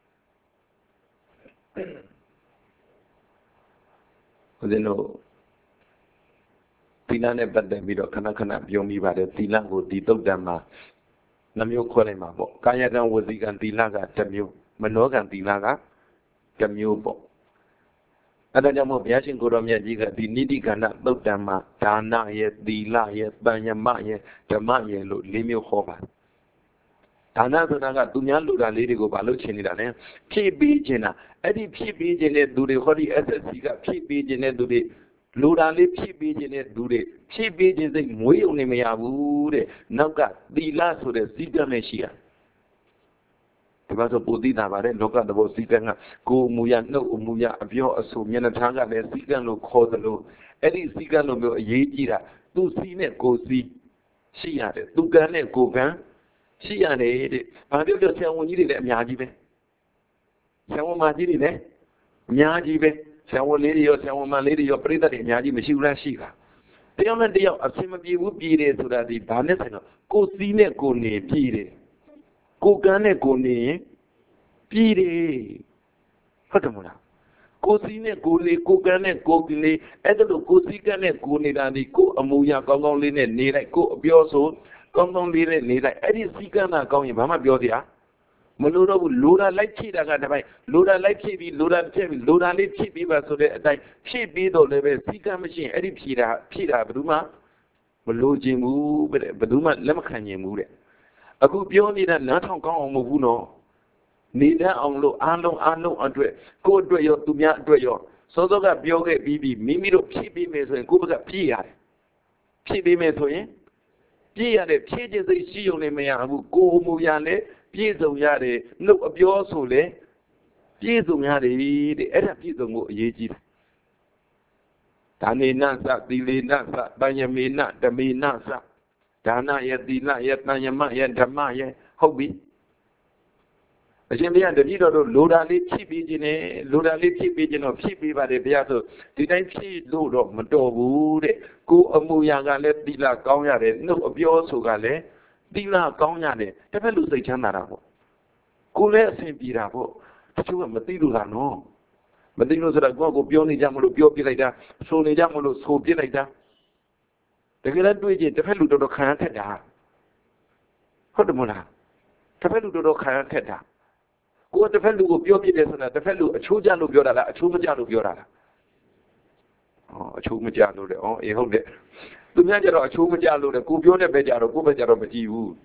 ဦးဇင်းတို့သီလနဲ့ပတ်သက်ပြီးတော့ခဏခဏပြောမိပါတယ်သီလကိုဒီသုတ်တံမှာနှမျိုးခွဲလိုက်မှာပေါ့ကာယကံဝစီကံသီလကတစ်မျိုးမနောကံသီလကတစ်မျိုးပေါ့အဲ့ဒါကြောင့်မို့ဘုရားရှင်ကိုယ်တော်မြတ်ကြီးကဒီနိတိကန္နသုတ်တံမှာဒါနရဲ့သီလရဲ့ပญญမရဲ့ဓမ္မရဲ့လို့၄မျိုးဟောပါတယ်ဒါနဆိုတာကသူများလူတာလေးတွေကိုဘာလို့ရှင်းနေတာလဲဖြည့်ပေးခြင်းတာအဲ့ဒီဖြည့်ပေးခြင်းတဲ့သူတွေဟောဒီ SSC ကဖြည့်ပေးခြင်းတဲ့သူတွေလူတာလေးဖြည့်ပေးခြင်းတဲ့သူတွေဖြည့်ပေးခြင်းစိတ်မွေးုံနေမရဘူးတဲ့နောက်ကသီလဆိုတဲ့စည်းကမ်းနဲ့ရှိရဒီမှာဆိုပိုသိတာပါတယ်လောကသဘောစည်းကမ်းကကိုယ်အမူအရာနှုတ်အမူအရာအပြောအဆိုမျက်နှာထားကလည်းစည်းကမ်းလို့ခေါ်သလိုအဲ့ဒီစည်းကမ်းလိုမျိုးအရေးကြီးတာသူစီးနဲ့ကိုယ်စီးရှိရတယ်သူကံနဲ့ကိုယ်ကံရှိရတယ်တဲ့ဘာပြောပြောဆရာဝန်ကြီးတွေလည်းအများကြီးပဲဆရာဝန်မကြီးတွေလည်းအများကြီးပဲဆရာဝန်လေးတွေရောဆရာဝန်မလေးတွေရောပြိဿတွေအများကြီးမရှိဘူးလားရှိတာတယောက်နဲ့တယောက်အဆင်မပြေဘူးပြည်တယ်ဆိုတာဒီဘာနဲ့ဆိုင်တော့ကိုယ်စီးနဲ့ကိုယ်နေပြည်တယ်ကိုယ်ကံနဲ့ကိုယ်နေရင်ပြည်တယ်ဟုတ်တယ်မလားကိုယ်စီးနဲ့ကိုယ်နေကိုယ်ကံနဲ့ကိုယ်နေအဲ့ဒါလို့ကိုယ်စီးကံနဲ့ကိုယ်နေတာဒီကိုယ်အမူအရာကောင်းကောင်းလေးနဲ့နေလိုက်ကိုယ်အပြောဆိုကောင်းကောင်းလေးနဲ့နေလိုက်အဲ့ဒီစီကံတာကောင်းရင်ဘာမှပြောစရာမလိုတော့ဘူးလိုတာလိုက်ဖြည့်တာကတပိုင်းလိုတာလိုက်ဖြည့်ပြီးလိုတာဖြည့်ပြီးလိုတာလေးဖြည့်ပြီးပါဆိုတဲ့အတိုင်းဖြည့်ပြီးတော့လည်းပဲစီကံမရှိရင်အဲ့ဒီဖြည့်တာဘယ်သူမှမလိုချင်ဘူးတဲ့ဘယ်သူမှလက်မခံချင်ဘူးတဲ့အခုပြောနေတာနားထောင်ကောင်းအောင်မဟုတ်ဘူးနော်နေတတ်အောင်လို့အားလုံးအတွက်ကိုယ့်အတွက်ရောသူများအတွက်ရောစောစောကပြောခဲ့ပြီးမိမိတို့ဖြည့်ပြီးမယ်ဆိုရင်ကိုယ့်ဘက်ကဖြည့်ရတယ်ဖြည့်ပြီးမယ်ဆိုရင်ပြည့်ရတဲ့ဖြည့်ခြင်းစိတ်ရှိုံနဲ့မရဘူးကိုယ်မူရလဲပြည့်စုံရတယ်နှုတ်အပြောဆိုလဲပြည့်စုံရတယ်တဲ့အဲ့ဒါပြည့်စုံမှုအရေးကြီးတယ်ဒါနေနသသီလေနသပญญမေနဓမေနသဒါနယသီလယပญญမယဓမ္မယဟုတ်ပြီအရှင်ဘုရားတပည့်တော်တို့လိုတာလေးဖြည့်ပေးခြင်းနဲ့လိုတာလေးဖြည့်ပေးခြင်းတော့ဖြည့်ပေးပါတယ်ဘုရားဆိုဒီတိုင်းဖြည့်လို့တော့မတော်ဘူးတဲ့ကိုယ်အမူအရာကလည်းသီလကောင်းရတယ်နှုတ်အပြောဆိုကလည်းသီလကောင်းရတယ်တစ်ဖက်လူစိတ်ချမ်းသာတာပေါ့ကိုယ်လည်းအဆင်ပြေတာပေါ့တချို့ကမသိလို့လားနော်မသိလို့ဆိုတာကိုယ်ပြောနေကြမလို့ပြောပြလိုက်တာဆိုနေကြမလို့ဆိုပြလိုက်တာတကယ်လည်းတွေးကြည့်တစ်ဖက်လူတော်တော်ခံရထက်တာဟုတ်တယ်မလားတစ်ဖက်လူတော်တော်ခံရထက်တာကိုယ်တစ်ဖက်လူကိုပြောပြတယ်ဆိုတာတစ်ဖက်လူအချိုးကျလို့ပြောတာလားအချိုးမကျလို့ပြောတာလားအချိုးမကျလို့လေအေးဟုတ်တယ်သူများကြတော့အချိုးမကျလို့လေကိုပြောတဲ့ဘက်ကြတော့ကိုယ့်ဘက်ကြတော့မကြည့်ဘူး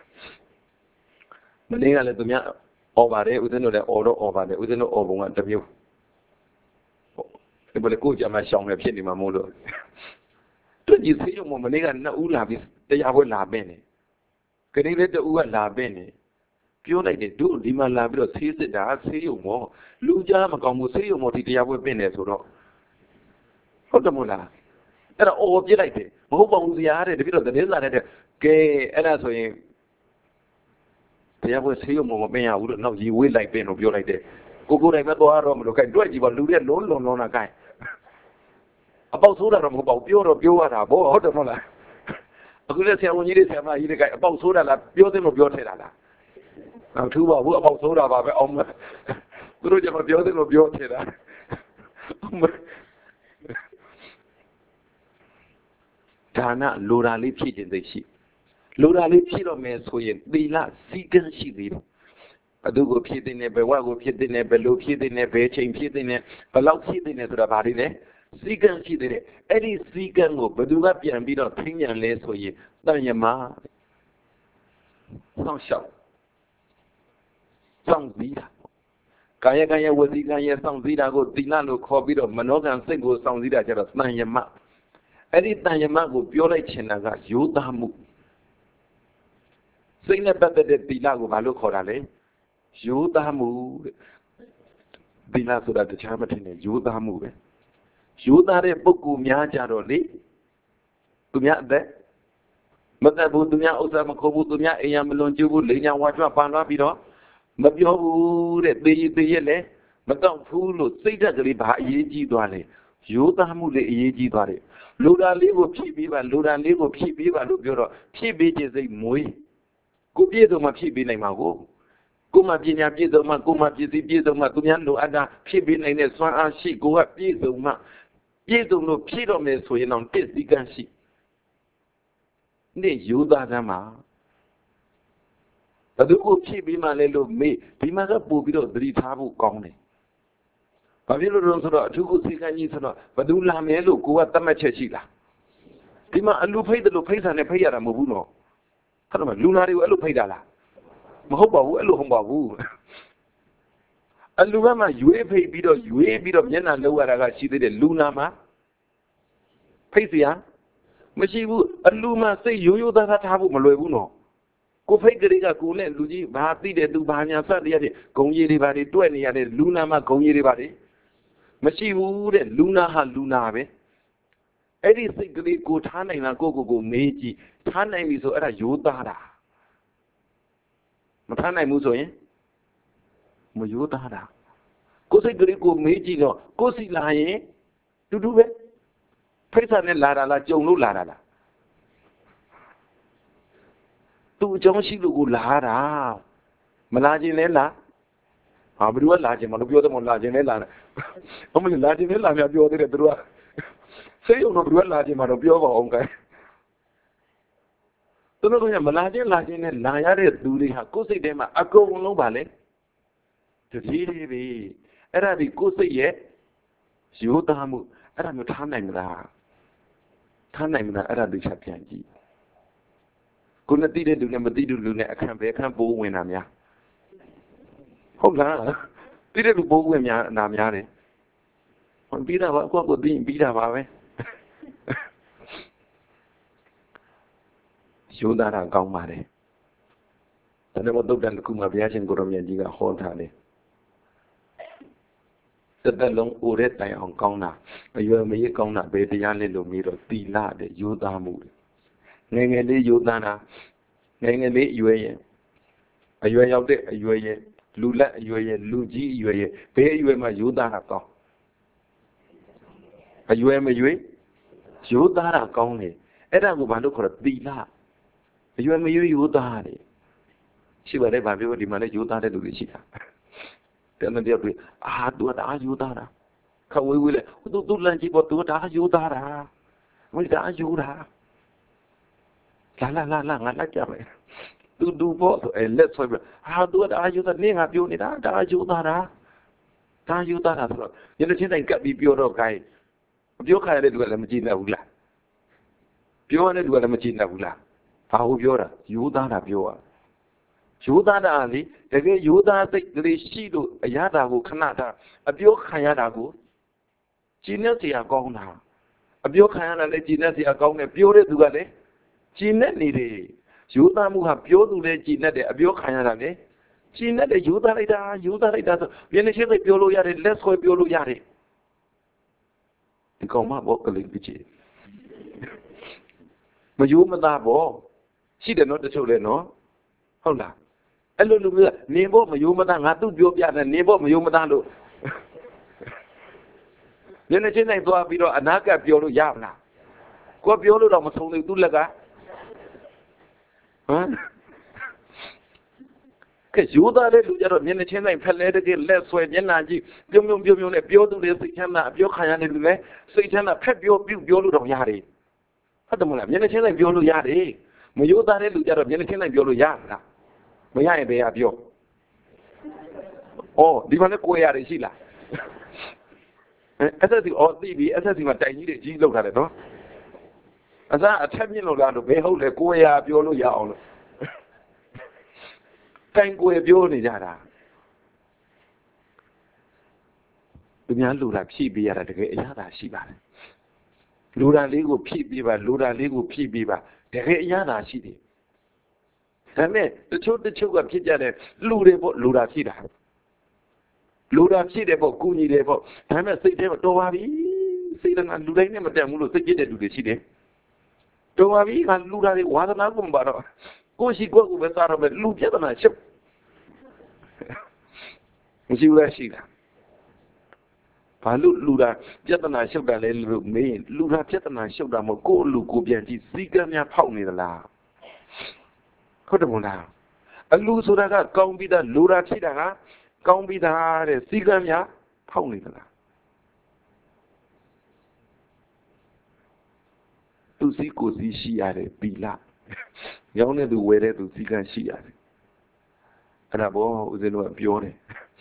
မင်းကလည်းသူများអော်ပါတယ်ဦးဇင်းတို့လည်းអော်တော့អော်ပါတယ်ဦးဇင်းတို့អော်ပုံကတစ်မျိုးဒီဘက်ကိုကြမှာရှောင်းရဖြစ်နေမှာမို့လို့သူကြီးစေးရုံမနေ့က2ဦးလာပြီးတရားပွဲလာပင်းနေခရီးလေး2ဦးကလာပင်းနေပြောလိုက်တယ်တို့ဒီမှာလာပြီးတော့ဆေးစစ်တာဆေးရုံမောလူကြားမကောင်းဘူးဆေးရုံမောဒီတရားပွဲပင့်တယ်ဆိုတော့ဟုတ်တယ်မို့လားအဲ့တော့အော်ပြစ်လိုက်တယ်မဟုတ်ပါဘူးဇာတဲ့တပြည့်တော့သတင်းစာတဲ့ကဲအဲ့ဒါဆိုရင်တရားပွဲဆေးရုံမောမပင့်ရဘူးလို့နောက်ရီဝေးလိုက်ပင့်လို့ပြောလိုက်တယ်ကိုယ်တိုင်ပဲသွားတော့မလို့ခိုင်တွက်ကြည့်ပါလူတွေလုံးလာခိုင်အပေါက်ဆိုးတာတော့မဟုတ်ပါဘူးပြောတော့ပြောရတာဗောဟုတ်တယ်မို့လားအခုလည်းဆရာဝန်ကြီးတွေဆရာမကြီးတွေခိုင်အပေါက်ဆိုးတာလားပြောသင့်လို့ပြောထည့်တာလားထူးပါဘူးအပေါက်ဆိုးတာပါပဲအောင်မသူတို့ကြမပြောသလိုပြောထည့်တာဒါနလိုတာလေးဖြည့်ခြင်းသိရှိလိုတာလေးဖြည့်တော့မယ်ဆိုရင်သီလစီကံရှိသေးတယ်ဘယ်သူကိုဖြည့်တဲ့နဲ့ဘယ်ဝါကိုဖြည့်တဲ့နဲ့ဘယ်လိုဖြည့်တဲ့နဲ့ဘယ်ချိန်ဖြည့်တဲ့နဲ့ဘယ်လောက်ဖြည့်တဲ့နဲ့ဆိုတာဘာတွေလဲစီကံရှိသေးတယ်အဲ့ဒီစီကံကိုဘယ်သူကပြန်ပြီးတော့ထိညာလဲဆိုရင်တန်ယမစောင့်ရှောက်စောင့်စည်းတာ Kaya wasi kaya sang zida go tina lo kopido manogan singo sang zida jara tanyama. Any tanyama go pure chinaga yudamu. Sing a better than tina go malo corale. Yudamu. Tina so that the chamatin yudamu. Yudare boku mya jaroli. Tumia de. Matabu tumia usama kobu tumia eyamlon jubu linya wajwa panwa pido. Mabio de yele. But don't fool, say that riba yeji dwale. Yuda mule yeji dwale. Luda ligo pibiba, Luda ligo pibiba, Lubiro, pibi is a mui. Kubiedo ma pibi namago. Kuma pina piezo ma, Kuma piezo ma, Kumiano, Ada, pibi in a swan and she go up piezo ma. Piezo no pido me so in on Pisiganshi. Ne Yuda Dama. But the good pibi ma lelo me, Pimaga Bubido, the tabu gone. Pavilo don't sort of two sick and eat but do la melo go at the machila. Tima alupay the lupes and a payer a mobuno. Lunari alupedala. Mahoba, Elohomba. Aluvama, you a pay bit of Yena lower she did a lunama. Paisia. Machibu, Aluma say you that have Malobuno. Go fake the Riga Kule, Luigi, Bati, the Dubania Sadia, Gongiri Bari, 20 and Lunama Gongiri Bari. Machibu, Luna ha Lunabe. Eddie say great go Tana in a go meiji. Tana is at a Yudara. Matana Musoe Muyudara. Go say great go meiji no. Go see Laye to do it. Pesan and Lara, Jonu Lara. To Jonshi Lugu Lara. Malajinella. I will do a large amount of your Lajinella. Only Lajinella, have you ordered a brewer? Say you not do a large amount of your own guy. To know Malajin, Layare, do they have Cosi Dema, a go no valley? To see Era the Cosi yet. Yutamu, Aramu Tanamra. Tanamra, Era the Chapianji. Couldn't do number Luna, I can't bow when I'm ya. Hold on. Did it bow when Namyare? On Bida, what would be Bida Vave? Yudara Gaumare. The never looked at the Kuma Viajan Goromian Holtale. The long Uret by on Gona. You may Gona, baby, Yanni Lumiro, Tila, the Yudamu. Nangeli Yudana. Nangeli UA. Are you out there? UA. Lula, UA, Luji, UA. Pay you my Yudana. Are you a UA? Yudara Goni. Era Mubano for a Tila. You and me, you die. She will never be able to manage you that to the Chica. Tell them, dear, do what are you, Dara? Come, we will do lunch, but do what are you, Dara? We are you, Dara. La, I like that. Do both, and let's say, how do it are you the name of you, Dara, you, Dara? Dara, you, Dara. You know, she can't be pure guy. Pure kind of a machine of glass. Pure and a machine of glass. How Yora, Yudana Pure. Yudana Ali, the way Yuda the Shido, a Yadago Canada, a Bio Kayadago. Ginasia Gona. A Bio Kayana, Ginasia Gona, Pure Dugale. Ginelli. Yudamu have Pure Dule Ginette, a Bio Kayana. Ginette, Yuda, Vienna Piolo Yare, let's go Piolo Yare. The Goma vocal in Pichi. Mayumadabo. She did not the children, no? Hold on. Hello, neighbor, Mayumadan, I do your neighbor, Mayumadano. Then I say, do a bit of Anaka Piolo Yavna. Go Piolo, I must only do Laga. Because you are the Yenachin and Pellet, less when Yenaji, Bium, Pio, the Kana, Pio Kayan, Satan, Pep your Biolo of Yari. Adamona, Yenachin and Biolo Yari. Mayuda, Yenachin and Biolo Yana. May I be a bio? Oh, the one that we are in Sila. As I see all the as I see what I need a G look at it, no? As I tell you, Lord, behold, the Goya Biolo Yaon. Thank you, Bioli Yara. သူများလူတာဖြည့်ပေးရတာတကယ်အရသာရှိပါတယ်လူတာလေးကိုဖြည့်ပေးပါလူတာလေးကိုဖြည့်ပေးပါတကယ်အရသာရှိတယ်ဒါနဲ့တချို့ကဖြစ်ကြတယ်လူတွေပေါ့လူတာဖြည့်တာလူတာဖြည့်တယ်ပေါ့ကုညီတယ်ပေါ့ဒါမဲ့စိတ်ထဲမှာတော်ပါပြီစိတ်ကလူတိုင်းနဲ့မတန်ဘူးလို့စိတ်ပြည့်တဲ့လူတွေရှိတယ်တော်ပါပြီကလူတာတွေဝါသနာကုန်ပါတော့ကိုရှိကိုပဲစားတော့ပဲလူပြဿနာရှုပ်မရှိဘူးလားရှိတာဘာလို့လူတာပြဿနာရှုပ်တာလဲလို့မေးရင်လူတာပြဿနာရှုပ်တာမဟုတ်ကိုလူကိုပြန်ကြည့်စီကံများဖောက်နေသလားဟုတ်တယ်မလားအလူဆိုတာကကောင်းပြီးသားလူတာဖြစ်တာကကောင်းပြီးသားတဲ့စီကံများဖောက်နေသလားသူစီကိုစီရှိရတယ်ပီလာရောင်းတဲ့သူဝယ်တဲ့သူစီကံရှိရတယ်အဲ့ဒါဘောဦးဇင်းတို့ကပြောတယ်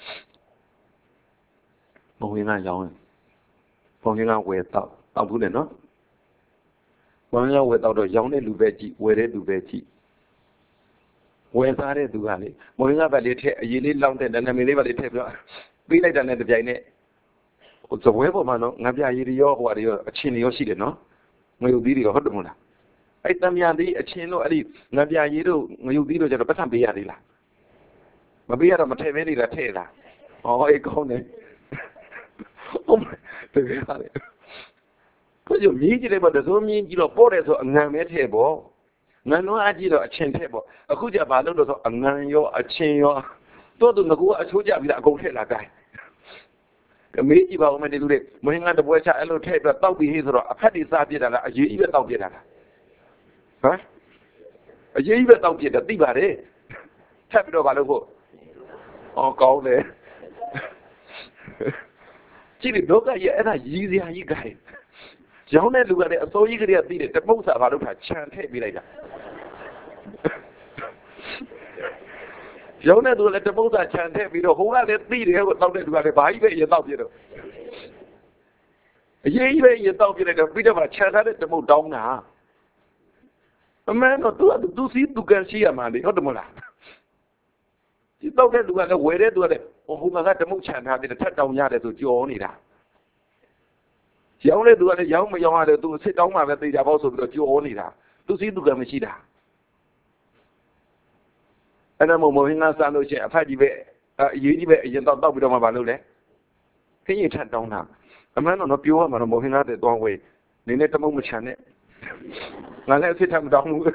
ဘုံရင်ကရောင်းတယ်ဘုံရင်ကဝယ်တောက်ဘူးလေနော်ဘုံရင်ကဝယ်တောက်တော့ရောင်းတဲ့လူပဲကြည့်ဝယ်တဲ့လူပဲကြည့်ဝယ်စားတဲ့သူကလေဘုံရင်ကပဲလေးထည့်အရေးလေးလောင်းတဲ့နာမည်လေးပဲလေးထည့်ပြီးတော့ပေးလိုက်တာနဲ့တပြိုင်နက်ဟိုဇပွဲပေါ်မှာနော်ငါပြရည်ရောဟိုဟာတွေရောအချင်းတွေရောရှိတယ်နော်ငွေယူသီးတွေရောဟုတ်တယ်မဟုတ်လားအဲ့တံမြာသီးအချင်းတို့အဲ့ဒီငါပြရည်တို့ငွေယူသီးတို့ကျတော့ပတ်စံပေးရသေးလားမပေးရတော့မထည့်မဲနေတာထည့်လားဟောအေးကောင်းတယ်ဟုတ်တယ်ကဲဟာလေဘယ်လိုမြည်ကြည့်လဲပေါ့တစိုးမြည်ကြည့်တော့ပို့တယ်ဆိုအငံမဲထည့်ပေါ့ငန်တော့အကြည့်တော့အချင်းထည့်ပေါ့အခုကျဘာလို့လို့ဆိုအငံရောအချင်းရောတို့သူငကူကအချိုးကြပြီးတော့အကုန်ထည့်လာကြတယ်မေးကြည့်ပါဦးမယ်ဒီလူတွေမင်းကတပွဲချအဲ့လိုထည့်ပြီးတောက်ပြီးဟေးဆိုတော့အဖက်တွေစားပြစ်တာလားအရေးကြီးပဲတောက်ပြစ်တာလားဟမ်အရေးကြီးပဲတောက်ပြစ်တာသိပါတယ်ထပ်ပြီးတော့ဘာလို့ဖို့ဩကောင်းတယ်ကြည့်လို့ကရဲ့အဲ့ဒါရည်စရာကြီးကြိုင်ရောင်းတဲ့လူကလည်းအစိုးရကလေးကသိတယ်တပုတ်စာဘာလို့ထားခြံထည့်ပေးလိုက်တာရောင်းတဲ့သူကလည်းတပုတ်စာခြံထည့်ပြီးတော့ဟိုကလည်းသိတယ်ကိုတောက်တဲ့လူကလည်းဘာကြီးပဲရင်တောက်ပြတော့အရေးကြီးပဲရင်တောက်ပြလိုက်တော့ပြီးတော့မှခြံထားတဲ့တပုတ်တောင်းတာအမှန်တော့သူစီးသူကန်ရှိရမှာလေဟုတ်တယ်မလားဒီတောက်တဲ့လူကလည်းဝယ်တဲ့သူကလည်းဟိုမှာကတမုတ်ချန်ထားတယ်ထက်တောင်ရတယ်ဆိုကြော်နေတာရောင်းတဲ့သူကလည်းရောင်းမရောင်းရတယ်သူစစ်တောင်းမှပဲသိကြပေါ့ဆိုပြီးတော့ကြော်နေတာသူစီးသူကမရှိတာအဲ့ဒါမို့မဟင်းကစားလို့ရှိရင်အဖက်ကြီးပဲအရေးကြီးပဲအရင်တော့တောက်ပြီးတော့မှမလုပ်လဲခင်းရင်ထက်တောင်းတာအမှန်တော့ပြောရမှာတော့မဟင်းကတဲ့တောင်းဝေးနေနဲ့တမုတ်မချန်နဲ့ငါလည်းအစ်ထက်မတောင်းဘူး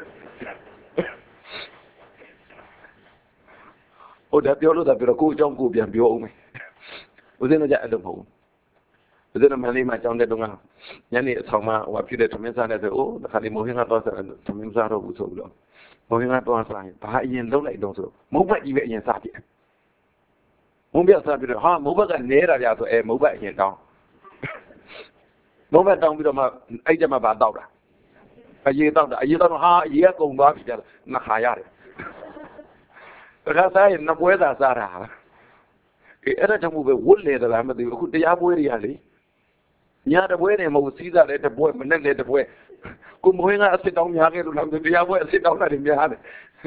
ဟိုဒါပြောလို့ဒါပြောတော့ကိုအကြောင်းကိုပြန်ပြောအောင်မယ်ဦးဇင်းတို့ကြအဲ့လိုမဟုတ်ဘူးဦးဇင်းတို့မန္တလေးမှာကြောင်းတဲ့တုန်းကညနေအဆောင်မှာဟိုဖြစ်တဲ့သမင်းစားတဲ့ဆိုအိုးတခါလေးမိုးဟင်းကတော့စားသမင်းစားတော့ဘူးဆိုပြီးတော့မိုးဟင်းကတော့စားရင်ဘာအရင်လုံးလိုက်တော့ဆိုမုတ်ဘက်ကြီးပဲအရင်စားပြမုတ်ဘက်စားပြီးတော့ဟာမုတ်ဘက်ကနဲတာကြဆိုမုတ်ဘက်အရင်တောင်းမုတ်ဘက်တောင်းပြီးတော့မှအဲ့ကျမှဘာတောက်တာအရေးတောက်တာအရေးတောက်တော့ဟာအရေးကကုန်သွားပြီကြတယ်နှခါရတယ်တခါစားရင်နှစ်ပွဲသာစားတာအဲ့ဒါကြောင့်မို့ပဲဝတ်လေသလားမသိဘူးအခုတရားပွဲတွေကလေညတပွဲနေမဟုတ်စီးစားလည်းတပွဲမနဲ့လည်းတပွဲကိုမွေးကအစ်စ်တောင်းများခဲ့လို့လားတရားပွဲအစ်စ်တောင်းတာတွေများတယ်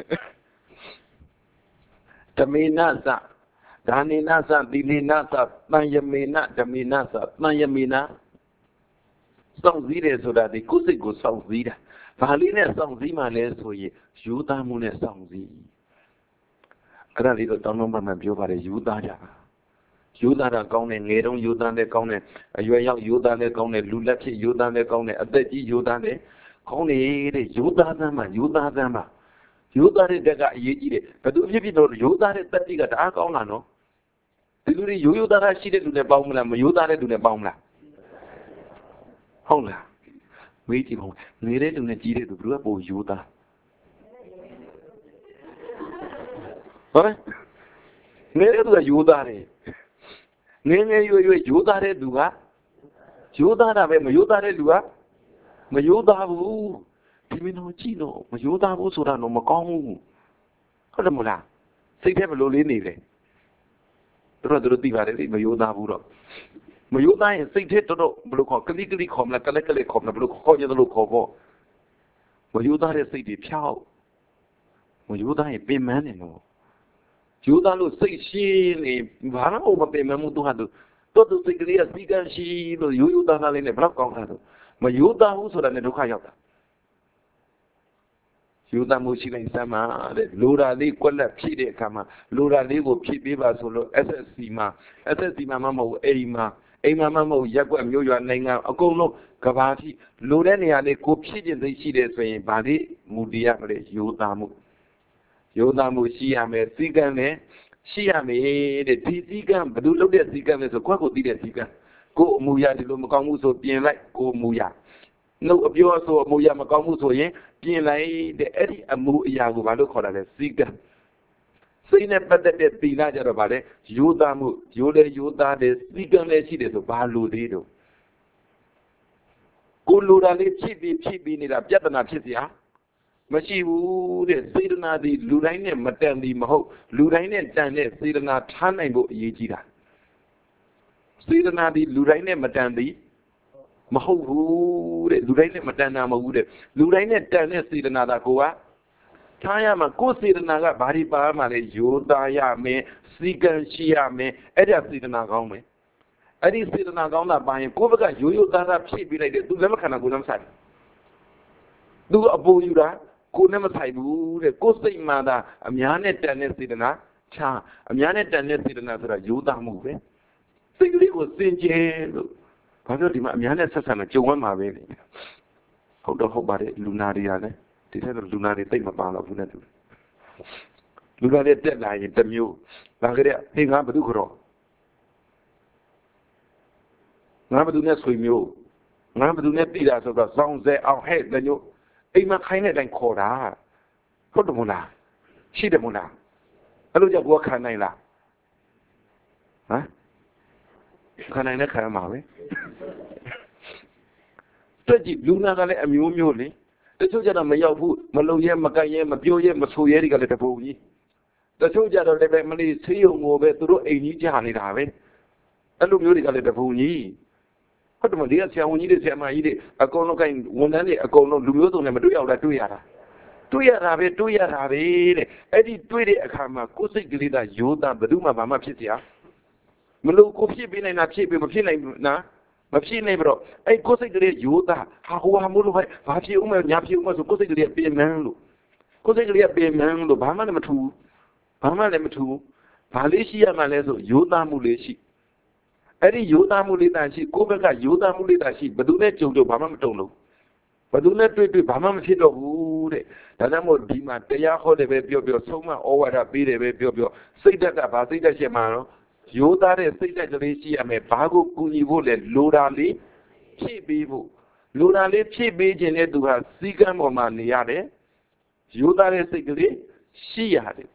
ဓမေနသဒါနေနသသီလေနသတန်ယမေနဓမေနသတန်ယမေနစောင့်စည်းတယ်ဆိုတာဒီကိုယ်စိတ်ကိုစောင့်စည်းတာဘာလေးနဲ့စောင့်စည်းမှလဲဆိုရင်ယူသားမှုနဲ့စောင့်စည်းအဲ့ဒါလေးတော့တောင်းတောင်းပန်ပန်ပြောပါတယ်ယူသားကြတာယူသားတာကောင်းတယ်ငယ်တုန်းယူသားလည်းကောင်းတယ်အရွယ်ရောက်ယူသားလည်းကောင်းတယ်လူလက်ဖြစ်ယူသားလည်းကောင်းတယ်အသက်ကြီးယူသားလည်းကောင်းတယ်တဲ့ယူသားသမ်းမှာယူသားသမ်းမှာယူသားတဲ့တက်ကအရေးကြီးတယ်ဘယ်သူဖြစ်ဖြစ်တော့ယူသားတဲ့တက်ကြီးကတအားကောင်းလာနော်ဒီလူတွေယူသားတာရှိတဲ့လူနဲ့ပေါင်းမလားမယူသားတဲ့လူနဲ့ပေါင်းမလားဟုတ်လားမေးကြည့်ပါဦးနေတဲ့လူနဲ့ကြီးတဲ့သူဘယ်သူကပိုယူသားဟုတ်နေတဲ့သူကယူသားတယ်ငယ်ငယ်ရွယ်ရွယ်ယူသားတဲ့သူကယူသားတာပဲမယူသားတဲ့လူကမယူသားဘူးဒီမင်းတို့ကြည့်တော့မယူသားဘူးဆိုတာတော့မကောင်းဘူးဟုတ်တယ်မလားစိတ်ထဲဘယ်လိုလေးနေလဲတို့သိပါတယ်မယူသားဘူးတော့မယူသားရင်စိတ်ထဲတော့ဘယ်လိုခေါ်ကလိကလိခေါ်မလားကလက်ကလက်ခေါ်မလားဘယ်လိုခေါ်ရတယ်လို့ခေါ်ဖို့မယူသားတဲ့စိတ်တွေဖြောက်မယူသားရင်ပင်ပန်းနေတော့ယူသားလို့စိတ်ရှင်းနေဘာလို့မပင်မမှုသူဟာသူ多都是个哩时间是咯，有当那里呢，不老讲他都，嘛有当好说的呢都看要的。有当冇事嚟三嘛，路拉里过来批的看嘛，路拉里个批比吧说咯 ，SSC 嘛，SSC 嘛冇 A 嘛，A 嘛冇一個မျိုး樣嚟啊，အကုန်လုံးကဘာဖြစ်路တဲ့နေရာလေးကိုဖြစ်ခြင်းသိရှိတယ်ဆိုရင်ဗာလေးမူတရားမလဲယူသားမှုရှိရမယ်စီကံနဲ့ရှိရမယ်တဲ့ဒီစီကံဘယ်လိုလုပ်တဲ့စီကံလဲဆိုကိုယ့်ကိုသိတဲ့စီကံကိုအမူအရာဒီလိုမကောင်းမှုဆိုပြင်လိုက်ကိုအမူအရာနှုတ်အပြောဆိုအမူအရာမကောင်းမှုဆိုရင်ပြင်လိုက်တဲ့အဲ့ဒီအမူအရာကိုဘာလို့ခေါ်တာလဲစီကံစိတ်နဲ့ပတ်သက်တဲ့သီလကြတော့ဗာလေယူသားမှုယူလေယူသားတယ်စီကံလည်းရှိတယ်ဆိုဘာလို့သေးတော့ကိုလိုတာလေးဖြစ်ပြီးနေတာပြဿနာဖြစ်စရာမရှိဘူးတဲ့စေတနာဒီလူတိုင်းနဲ့မတန်သည်မဟုတ်လူတိုင်းနဲ့တန်တဲ့စေတနာထားနိုင်ဖို့အရေးကြီးတာစေတနာဒီလူတိုင်းနဲ့မတန်သည်မဟုတ်ဘူးတဲ့လူတိုင်းနဲ့မတန်တာမဟုတ်ဘူးတဲ့လူတိုင်းနဲ့တန်တဲ့စေတနာသာကိုကထားရမှာကိုယ်စေတနာကဘာဒီပါမှလဲယောသားရမယ်စီကံရှိရမယ်အဲ့ဒါစေတနာကောင်းမယ်အဲ့ဒီစေတနာကောင်းတာပါရင်ကိုယ့်ဘက်ကရိုးသားဖြည့်ပေးလိုက်တယ်သူလည်းမခံတာကိုယ်လည်းမဆိုင်သူအပူယူတာကိုယ်နဲ့မဆိုင်ဘူးတဲ့ကိုယ်စိတ်မှသာအများနဲ့တန်တဲ့စေတနာချာအများနဲ့တန်တဲ့စေတနာဆိုတာရိုးသားမှုပဲစိတ်ကလေးကိုစင်ကြယ်လို့ဘာပြောဒီမှာအများနဲ့ဆက်ဆံတာကြုံဝမ်းမှာပဲလေဟုတ်တော့ဟုတ်ပါတယ်လူနာတွေကလည်းဒီထက်တော့လူနာတွေတိတ်မပါတော့ဘူးနဲ့တူလူနာတွေတက်လာရင်တစ်မျိုးဒါကြတဲ့ဟင်ငါဘယ်သူကြောငါဘယ်သူနဲ့ဆွေမျိုးငါဘယ်သူနဲ့တည်တာဆိုတော့စောင်းစဲအောင်ဟဲ့တမျိုးအိမ်မှာခိုင်းတဲ့အတိုင်းခေါ်တာဟုတ်တယ်မို့လားရှိတယ်မို့လားအဲ့လိုကြောင့်ကိုယ်ခံနိုင်လားဟမ်ခံနိုင်တဲ့ခံရမှာပဲတက်ကြည့်လူနာကလည်းအမျိုးမျိုးလေတချို့ကြတော့မရောက်ဘူးမလုံရဲမကန်ရဲမပြောရဲမဆိုရဲတွေကလည်းတပုံကြီးတချို့ကြတော့လည်းပဲမလေးဆေးရုံကိုပဲသူတို့အိမ်ကြီးကြာနေတာပဲအဲ့လိုမျိုးတွေကလည်းတပုံကြီးဟုတ်တယ်မဒီကဆရာဝန်ကြီးတွေဆရာမကြီးတွေအကုန်လုံးကိုင်းဝန်ထမ်းတွေအကုန်လုံးလူမျိုးစုံနဲ့မတွေ့ရောက်တာတွေ့ရတာပဲတဲ့အဲ့ဒီတွေ့တဲ့အခါမှာကိုယ်စိတ်ကလေးသာရိုးသားဘယ်သူမှဘာမှဖြစ်เสียမလို့ကိုဖြစ်ပေးနိုင်တာဖြစ်ပေးမဖြစ်နိုင်နာမဖြစ်နိုင်တော့အဲ့ကိုယ်စိတ်ကလေးရိုးသားဟာဟိုဟာမို့လို့ဘာဖြစ်ဦးမညာဖြစ်ဦးမဆိုကိုယ်စိတ်ကလေးပြင်မှန်းလို့ဘာမှလည်းမထူဘာလေးရှိရမှလဲဆိုရိုးသားမှုလေးရှိအဲ့ဒီရိုးသားမှုလေးသာရှိကိုယ့်ဘက်ကရိုးသားမှုလေးသာရှိဘယ်သူနဲ့ကြုံတော့ဘာမှမတုံလို့ဘယ်သူနဲ့တွေ့ဘာမှမဖြစ်တော့ဘူးတဲ့ဒါကြောင့်မို့ဒီမှာတရားဟောတယ်ပဲပြောဆုံးမဩဝါဒပေးတယ်ပဲပြောစိတ်ဓာတ်ကဘာစိတ်ဓာတ်ရှိမှာတော့ရိုးသားတဲ့စိတ်ဓာတ်ကလေးရှိရမယ်ဘာကိုကူညီဖို့လဲလိုတာလေးဖြည့်ပေးဖို့လိုတာလေးဖြည့်ပေးခြင်းနဲ့သူဟာစီကံပေါ်မှာနေရတယ်ရိုးသားတဲ့စိတ်ကလေးရှိရတယ်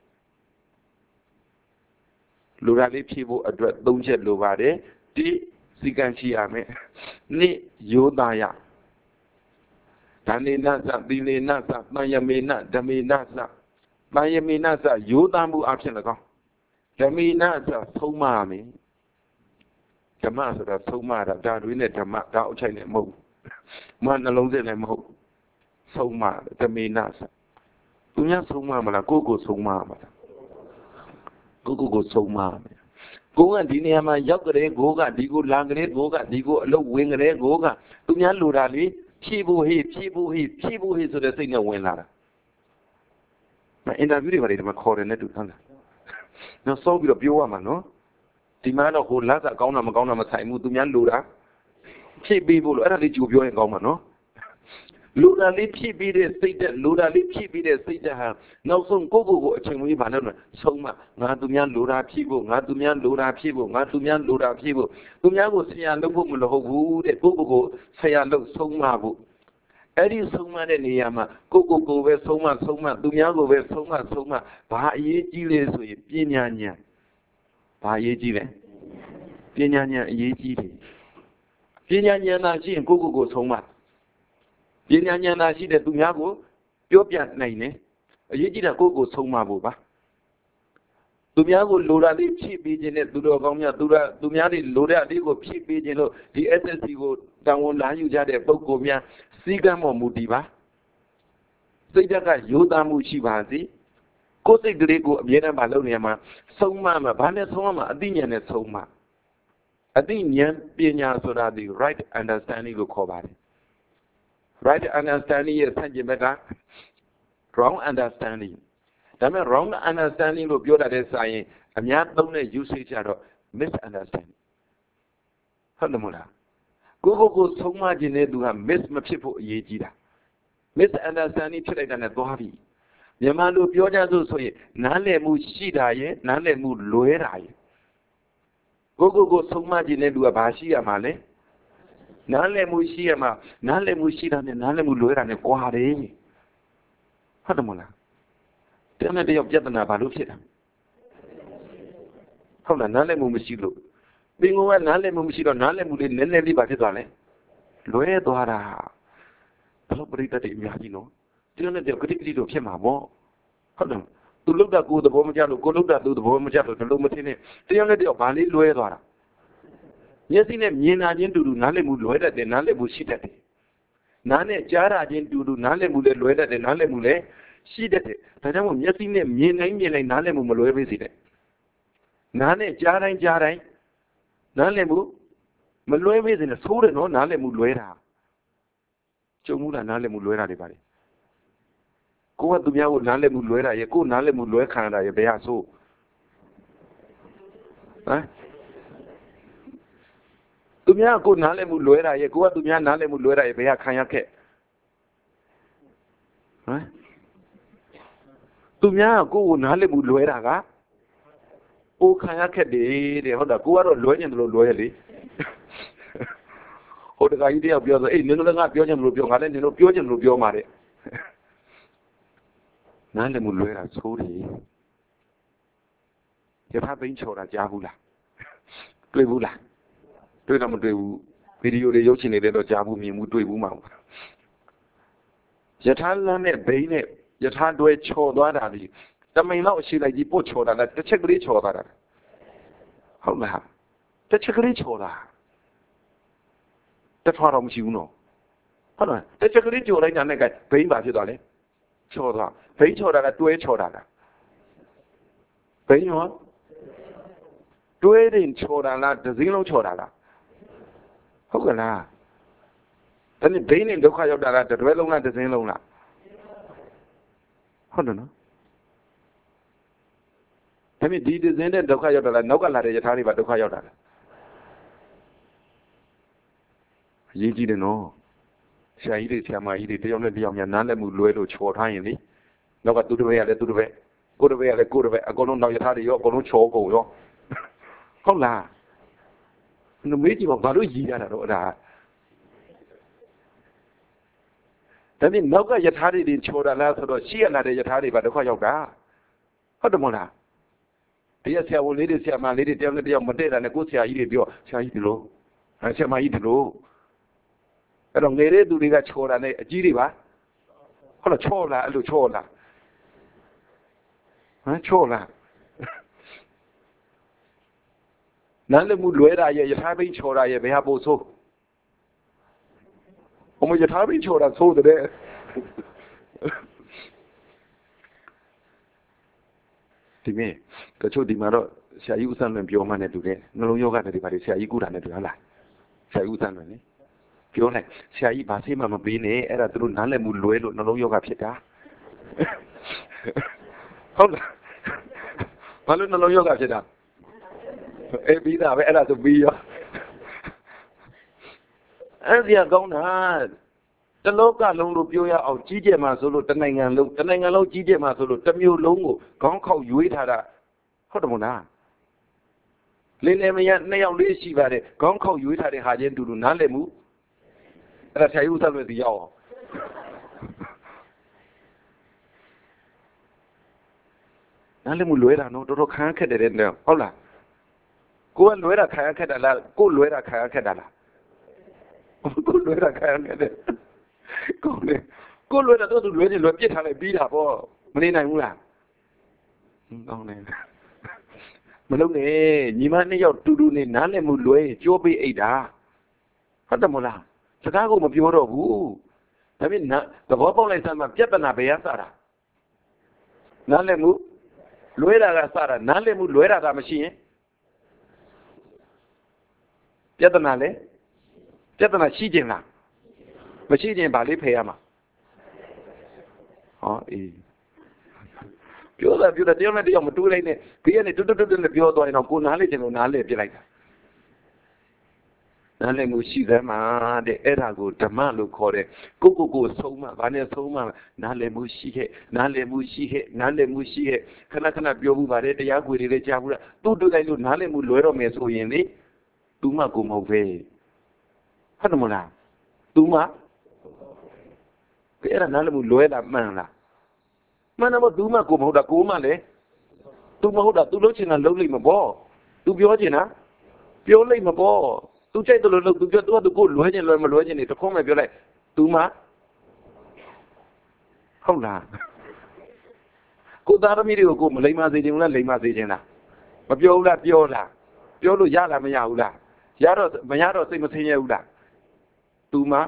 လိုတာလေးဖြည့်ဖို့အတွက်၃ချက်လိုပါတယ်ဒီစီကံရှိရမယ်နိယောသားယဒါနေနသသီလေနသပယမေနဓမေနသပယမေနသယောသားမှုအဖြစ်၎င်းဓမေနသဆုံးမရမယ်ဓမ္မဆိုတာဆုံးမတာဒါတွေနဲ့ဓမ္မဒါအချိုက်နဲ့မဟုတ်မနှလုံးစိတ်လည်းမဟုတ်ဆုံးမဓမေနသသူများဆုံးမမလားကိုယ့်ဆုံးမမလားကိုဆုံးမမယ်ကိုကဒီနေရာမှာရောက်ကြတဲ့ကိုကဒီကိုလာကြတဲ့ကိုကဒီကိုအလုပ်ဝင်ကြတဲ့ကိုကသူများလိုတာလေဖြည့်ဖို့ဟေ့ဆိုတဲ့စိတ်နဲ့ဝင်လာတာအင်တာဗျူးတွေပါတယ်ဒီမှာခေါ်တယ်နဲ့တူဟုတ်လားနော်စောပြီးတော့ပြောရမှာနော်ဒီမှာတော့ဟိုလတ်စာကောင်းတာမကောင်းတာမဆိုင်ဘူးသူများလိုတာဖြည့်ပေးဖို့လို့အဲ့ဒါလေးကြိုပြောရင်ကောင်းမှာနော်လိုတာလေးဖြည့်ပေးတဲ့စိတ်ဓာတ်ဟာနောက်ဆုံးကိုယ့်အချိန်မွေးဘာလို့လဲဆုံးမငါသူများလိုတာဖြည့်ဖို့သူများကိုဆရာလုပ်ဖို့မလိုဘူးတဲ့ကိုယ့်ဆရာလုပ်ဆုံးမဖို့အဲ့ဒီဆုံးမတဲ့နေရာမှာကိုယ့်ပဲဆုံးမသူများကိုပဲဆုံးမဘာအရေးကြီးလဲဆိုရင်ပညာဉာဏ်ဘာအရေးကြီးလဲပညာဉာဏ်အရေးကြီးတယ်ပညာဉာဏ်သာရှိရင်ကိုယ့်ဆုံးမပညာဉာဏ်သာရှိတဲ့သူများကိုပြောပြနိုင်တယ်အရေးကြီးတာကိုယ့်ဆုံးမဖို့ပါသူများကိုလိုတာလေးဖြည့်ပေးခြင်းနဲ့သူတော်ကောင်းများသူများတွေလိုတဲ့အလေးကိုဖြည့်ပေးခြင်းလို့ဒီ SSC ကိုတောင်းဝန်လာယူကြတဲ့ပုဂ္ဂိုလ်များစီကံပေါ်မူတည်ပါစိတ်ဓာတ်ကရိုးသားမှုရှိပါစေကိုယ်စိတ်ကလေးကိုအမြဲတမ်းမလုပ်နေရမှာဆုံးမမှာဘာနဲ့ဆုံးမမှာအသိဉာဏ်နဲ့ဆုံးမ I think Nyan Pinya Soda the right understanding will cover it. Right understanding is wrong understanding. That means wrong understanding will be that is saying, I'm not only usage or misunderstanding. Handamula. Go so much in it to have people yejida. Misunderstanding to like an adobe. Yamalo Pioja so ye, Nale mu shidaye, Nale mu loeraye. Go so much in it to a bashi amale. Nale Mushiyama, Nale Mushida, and Nale Mulura and Quare. Hadamona. Tell me the object of Nabalufita. How Nale Mumusilo. Being over Nale Mumusilo, Nale Mulin, Nelly Batidale. Loe Dora. Celebrate that Imagino. Tell me the criticism of Shemamo. Hadam. To look at good the Bomajalo, go look at the Bomajalo, the Lomatine. Tell me the Bali Loe Dora. Yes, in a Mina to do Nale Muloeda, the Nale Bushita. Nane Jara to do Nale Mule Loeda, the Nale Mule, she did it. Tadam, yes, in a Mina Nale Mumalo visit. Nane Jara and Jara Nale Mu Maloe is in a sword no Nale Muluera. Chomula Nale Muluera de Bari. Go to Miao Nale Muluera, you go Nale Mulue Canada, you bear so. Tumia go Nale Muluera, you go to Mia Nale Muluera, you bear Kayake. Tumia go Nale Muluera. O Kayake de Honda go out Loyan Loyally. Or the idea of your Pion Rubio, and you know Pion Rubio Mare. Nale Muluera, sorry. You have been told at Yahula. Plebula. Do not do video the Yoshine or Jabu Mutu Wuma. Yatalan Bane, Yatan do a chodadi. The main now she like the pochoda that the check rich order. How now? The check rich order. The farm you know. Hold on. The check rich order and I got pain by the dolly. Choda. Pay choda at 2 choda. Pay you on? 2 in choda, the zero choda. How can I? Then the pain in the car of the well at the same long. Hold on. Tell me, did the Zen and the car of the Nogala Yatari but the car of that? Ye didn't know. Shahidi Siama, the only young Nana Muluedo short high. No, but do the way I do the way. Go the way I go the way. I go on now Yatari, you're going to choke. How la? No meeting of Baru Yara. Then in Noga Yatari in Choda Lazo, she and Yatari by the Koyoga. How the Mona? Yes, I will lead it, my lady, the only young Madera and a good Shahidi, Shahidi. I say my idolo. I don't need it to the Choda and a Jiriba. How a Chola, a Chola. Chola. Nale Muluera, you have been Chola, you may have also. Oh, you have been Chola, so there. Timmy, the Chodimaro, Shayusan and Bioman today. No yoga, everybody say you good and it. Shayusan, Pione, Shay Basima Bine, era through Nale Muluelo, no yoga pita. Hold on. Malu no yoga pita. Vida, era to be. As you are gone hard. The local long Pioya of Gija Masolo, the Nangan Gija Masolo, the Mu Longo, Conco, you eat her. Hodamona. Linemia, Neo Lishi Valley, Conco, you eat her Hajan to Nalemu. That's how you tell with the yaw. Nalemu Luera, no Doro Kanka in there. Hola. Go and Luera Kankadala, go Luera Kankadala. Go Luera Kankadala. Go Luera, don't really look at how I beat up all. Marina Mula. Malone, Nimani or Tuduni, Nalemu Lue, Joby Ada. Hadamola. Chicago Mapuro, who? I mean, the Hobo is some of Japana Beasara. Nalemu, Luera Sara, Nalemu Luera machine. ပြဿနာလေပြဿနာရှိခြင်းလားမရှိခြင်းဘာလေးဖယ်ရမှာဟောအေးပြောတာတယောက်နဲ့တယောက်မတူးလိုက်နဲ့ဘေးကနေတွတ်နဲ့ပြောသွားရင်တော့ကိုနားလေခြင်းလို့နားလေပြလိုက်တာနားလည်မှုရှိသမှာတဲ့အဲ့ဒါကိုဓမ္မလို့ခေါ်တယ်ကိုဆုံးမဘာနဲ့ဆုံးမနားလည်မှုရှိခဲ့နားလည်မှုရှိခဲ့နားလည်မှုရှိခဲ့ခဏပြောမှုပါတယ်တရားကိုယ်တွေလည်းကြားဘူးလားသူ့တွေ့လိုက်လို့နားလည်မှုလွဲတော့မယ်ဆိုရင်လေသူမှကိုမဟုတ်ပဲဟုတ်တယ်မလားသူမှအဲ့ဒါနားလည်မှုလွဲတာမှန်လားမှန်တော့သူမှကိုမဟုတ်တာကိုမှလည်းသူမဟုတ်တာသူလုပ်ချင်တာလုပ်လိမ့်မပေါ့သူပြောချင်တာပြောလိမ့်မပေါ့သူကြိုက်တယ်လို့သူပြောသူကိုလွဲခြင်းလွဲမလွဲခြင်းနေတခုံးမဲ့ပြောလိုက်သူမှဟုတ်လားကိုသားသမီးတွေကိုမလိမ္မာစေခြင်းလားလိမ္မာစေခြင်းလားမပြောဘူးလားပြောလားပြောလို့ရလားမရဘူးလားရတော့မရတော့စိတ်မဆင်းရဲဘူးလားသူမှ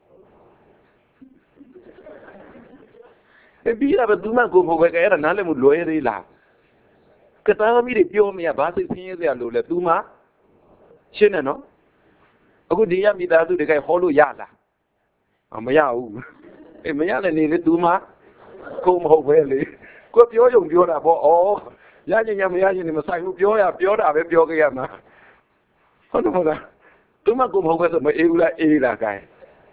ပြီးတာပဲသူမှကိုမဟုတ်ပဲအဲ့ဒါနားလည်မှုလွဲသေးလားကသားသမီးတွေပြောမရဘာစိတ်ဆင်းရဲစရာလို့လဲသူမှရှင်းတယ်နော်အခုဒီရမိသားစုတွေကဟောလို့ရလားမရဘူးမရလည်းနေလေသူမှကိုမဟုတ်ပဲလေကိုပြောယုံပြောတာပေါ့ရခြင်းရမရခြင်းနေမဆိုင်ဘူးပြောတာပဲပြောကြရမှာဟုတ်တယ်မဟုတ်လားသူမှကိုမဟုတ်ပဲဆိုမအေးဘူးလားအေးလားကိုင်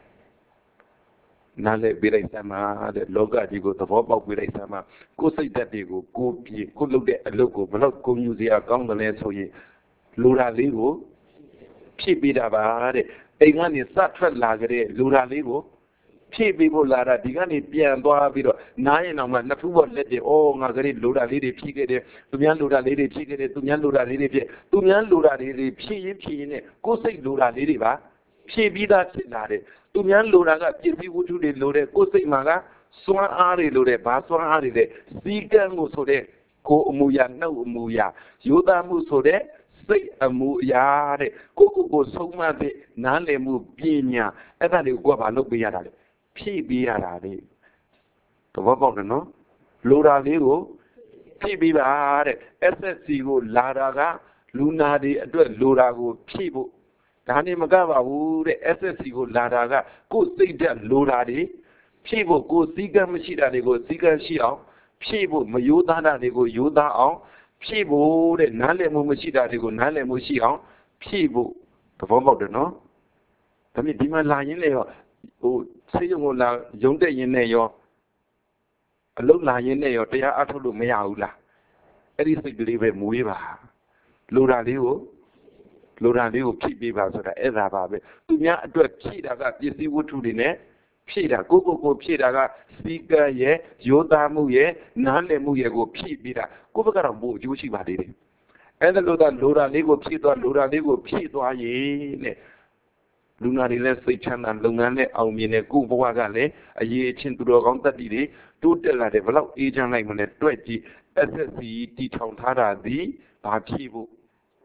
နားလေပြလိုက်စမ်းပါတဲ့လောကကြီးကိုသဘောပေါက်ပြလိုက်စမ်းပါကိုယ်စိတ်ဓာတ်တွေကိုကိုပြေကိုလုပ်တဲ့အလုပ်ကိုဘလို့ကိုမြူစရာကောင်းတယ်လဲဆိုရင်လူရာလေးကိုဖြည့်ပေးတာပါတဲ့အိမ်ကနေစထွက်လာကြတဲ့လူရာလေးကိုဖြည့်ပေးဖို့လာတာဒီကနေပြန်သွားပြီးတော့နားရင်တော့မှနှစ်ဖူးပေါ်လက်တွေငါကလေးလူရာလေးတွေဖြည့်ခဲ့တယ်သူများလူရာလေးတွေဖြည့်ခဲ့တယ်သူများလူရာလေးတွေဖြည့်သူများလူရာလေးတွေဖြည့်ရင်နဲ့ကိုယ်စိတ်လူရာလေးတွေပါဖြည့်ပြီးသားဖြစ်လာတယ်သူများလူရာကပြည့်စည်ဝတ္ထုတွေလိုတဲ့ကိုယ်စိတ်မှာကစွမ်းအားတွေလိုတဲ့ဘာစွမ်းအားတွေလဲစီကံကိုဆိုတဲ့ကိုယ်အမူအရာနှုတ်အမူအရာရိုးသားမှုဆိုတဲ့စိတ်အမူအရာတဲ့ကိုဆုံးမတဲ့နားလည်မှုပညာအဲ့ဒါတွေကိုကဘာလုပ်ပေးရတာလဲဖြည့်ပေးရတာလေသဘောပေါက်တယ်နော်လိုတာလေးကိုဖြည့်ပေးပါတဲ့ SSC ကိုလာတာကလူနာတွေအတွက်လိုတာကိုဖြည့်ဖို့ဒါနဲ့မကပါဘူးတဲ့ SSC ကိုလာတာကကိုယ်စိတ်ဓာတ်လိုတာတွေဖြည့်ဖို့ကိုယ်စည်းကမ်းမရှိတာတွေကိုစည်းကမ်းရှိအောင်ဖြည့်ဖို့မယိုးသားတာတွေကိုယိုးသားအောင်ဖြည့်ဖို့တဲ့နားလည်မှုမရှိတာတွေကိုနားလည်မှုရှိအောင်ဖြည့်ဖို့သဘောပေါက်တယ်နော်ဒါမြင်ဒီမှာလာရင်းလေရောဆေးရုံကိုလာရုံတက်ရင်းနဲ့ရောအလုံးလာရင်းနဲ့ရောတရားအထုတ်လို့မရဘူးလားအဲ့ဒီစိတ်ကလေးပဲမွေးပါလိုတာလေးကိုဖြည့်ပေးပါဆိုတာအဲ့ဒါပါပဲသူများအတွက်ဖြည့်တာကပစ္စည်းဝတ္ထုတွေနဲ့ဖြည့်တာကိုဖြည့်တာကစီကံရဲ့ရိုးသားမှုရဲ့နားလည်မှုရဲ့ကိုဖြည့်ပေးတာကိုဘက်ကတော့ပို့အကျိုးရှိပါသေးတယ်အဲ့ဒါလိုတာလိုတာလေးကိုဖြည့်သွားလိုတာလေးကိုဖြည့်သွားရင်တဲ့လူနာတွေလည်းစိတ်ချမ်းသာလုပ်ငန်းနဲ့အောင်မြင်တဲ့ကိုဘဝကလည်းအရေးအချင်းသူတော်ကောင်းတတ်တည်တွေတိုးတက်လာတယ်ဘလောက်အေးချမ်းလိုက်မလဲတွက်ကြည့် SSC တီထောင်ထားတာဒီဘာဖြည့်ဖို့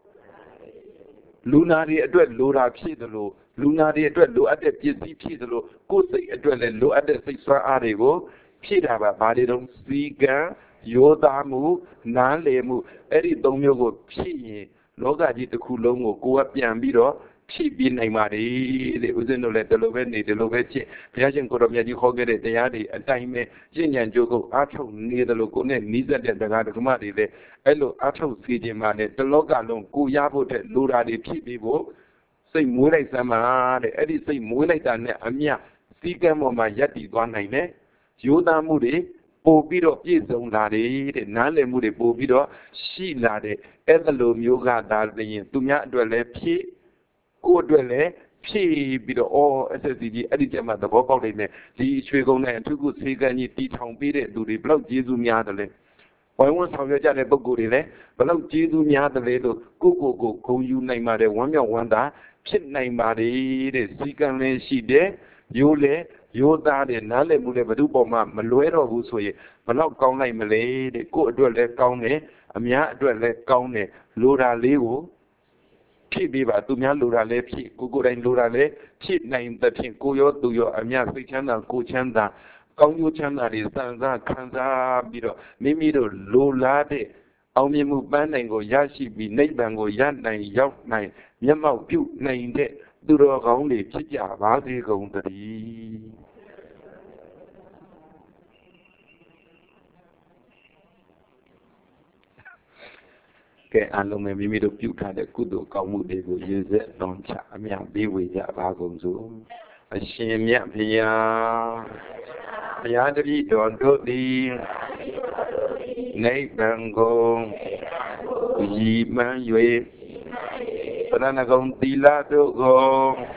လူနာတွေအတွက်လိုတာဖြည့်တယ်လို့လူနာတွေအတွက်လိုအပ်တဲ့ပစ္စည်းဖြည့်တယ်လို့ကိုယ်စိတ်အတွက်လည်းလိုအပ်တဲ့စိတ်ဆွမ်းအားတွေကိုဖြည့်တာပါဘာတွေတုံးစီကံရိုးသားမှုနားလည်မှုအဲ့ဒီသုံးမျိုးကိုဖြည့်ရင်လောကကြီးတစ်ခုလုံးကိုကပြန်ပြီးတော့ဖြည့်ပြနိုင်ပါတယ်တဲ့ဦးဇင်းတို့လည်းဒီလိုပဲနေဒီလိုပဲကျင့်ဘုရားရှင်ကိုတော်မြတ်ကြီးဟောခဲ့တဲ့တရားတွေအတိုင်းပဲရှင်းဉဏ်ကြိုးကိုအားထုတ်နေတယ်လို့ကိုနဲ့နီးစပ်တဲ့တရားဓမ္မတွေလည်းအဲ့လိုအားထုတ်စီခြင်းမှလည်းတလောကလုံးကိုရဖို့တဲ့လူဓာတွေဖြည့်ပြီးဖို့စိတ်မွေးလိုက်စမ်းပါတဲ့အဲ့ဒီစိတ်မွေးလိုက်တာနဲ့အမြစီကံပေါ်မှာယက်တည်သွားနိုင်တယ်ရိုးသားမှုတွေပို့ပြီးတော့ပြည့်စုံလာတယ်တဲ့နားလည်မှုတွေပို့ပြီးတော့ရှိလာတယ်အဲ့လိုမျိုးကဒါလည်းသူများအတွက်လည်းဖြည့်ကိုအတွက်လည်းဖြည့်ပြီးတော့SSC ကြီးအဲ့ဒီကျမှသဘောပေါက်နေတယ်ဒီရွှေကုန်းနဲ့အထူးကုစေကံကြီးတီထောင်ပေးတဲ့သူတွေဘလောက်ကျေးဇူးများတယ်လဲဝိုင်းဝန်းဆောင်ရွက်ကြတဲ့ပုဂ္ဂိုလ်တွေလည်းဘလောက်ကျေးဇူးများတယ်လဲလို့ကိုဂုဏ်ယူနိုင်ပါတယ်ဝမ်းမြောက်ဝမ်းသာဖြစ်နိုင်ပါတယ်တဲ့စီကံလည်းရှိတယ်ရိုးလည်းရိုးသားတဲ့နားလည်မှုလည်းဘယ်သူပေါ်မှာမလွဲတော့ဘူးဆိုရင်ဘလောက်ကောင်းလိုက်မလဲတဲ့ကိုယ့်အတွက်လည်းကောင်းတယ်အများအတွက်လည်းကောင်းတယ်လိုတာလေးကိုဖြည့်ပေးပါသူများလိုတာလည်းဖြည့်ကိုယ်တိုင်လိုတာလည်းဖြည့်နိုင်တဲ့ဖြင့်ကိုရောသူရောအများစိတ်ချမ်းသာကိုချမ်းသာကောင်းကျိုးချမ်းသာတွေစံစားခံစားပြီးတော့မိမိတို့လိုလားတဲ့အောင်မြင်မှုပန်းနိုင်ကိုရရှိပြီးနိဗ္ဗာန်ကိုရနိုင်ရောက်နိုင်မျက်မှောက်ပြုနိုင်တဲ့သူတော်ကောင်းတွေဖြစ်ကြပါစေကုန်သတည်းကဲအလုံးမိမိတို့ပြုထားတဲ့ကုသိုလ်ကောင်းမှုတွေကိုရည်စက်တော်ချအမြတ်ပေးဝေကြပါကုန်စို့အရှင်မြတ်ဘုရားတပည့်တော်တို့သည်နိဗ္ဗာန်ကိုရည်မှန်း၍ပရဏဂုံသီလတို့ကို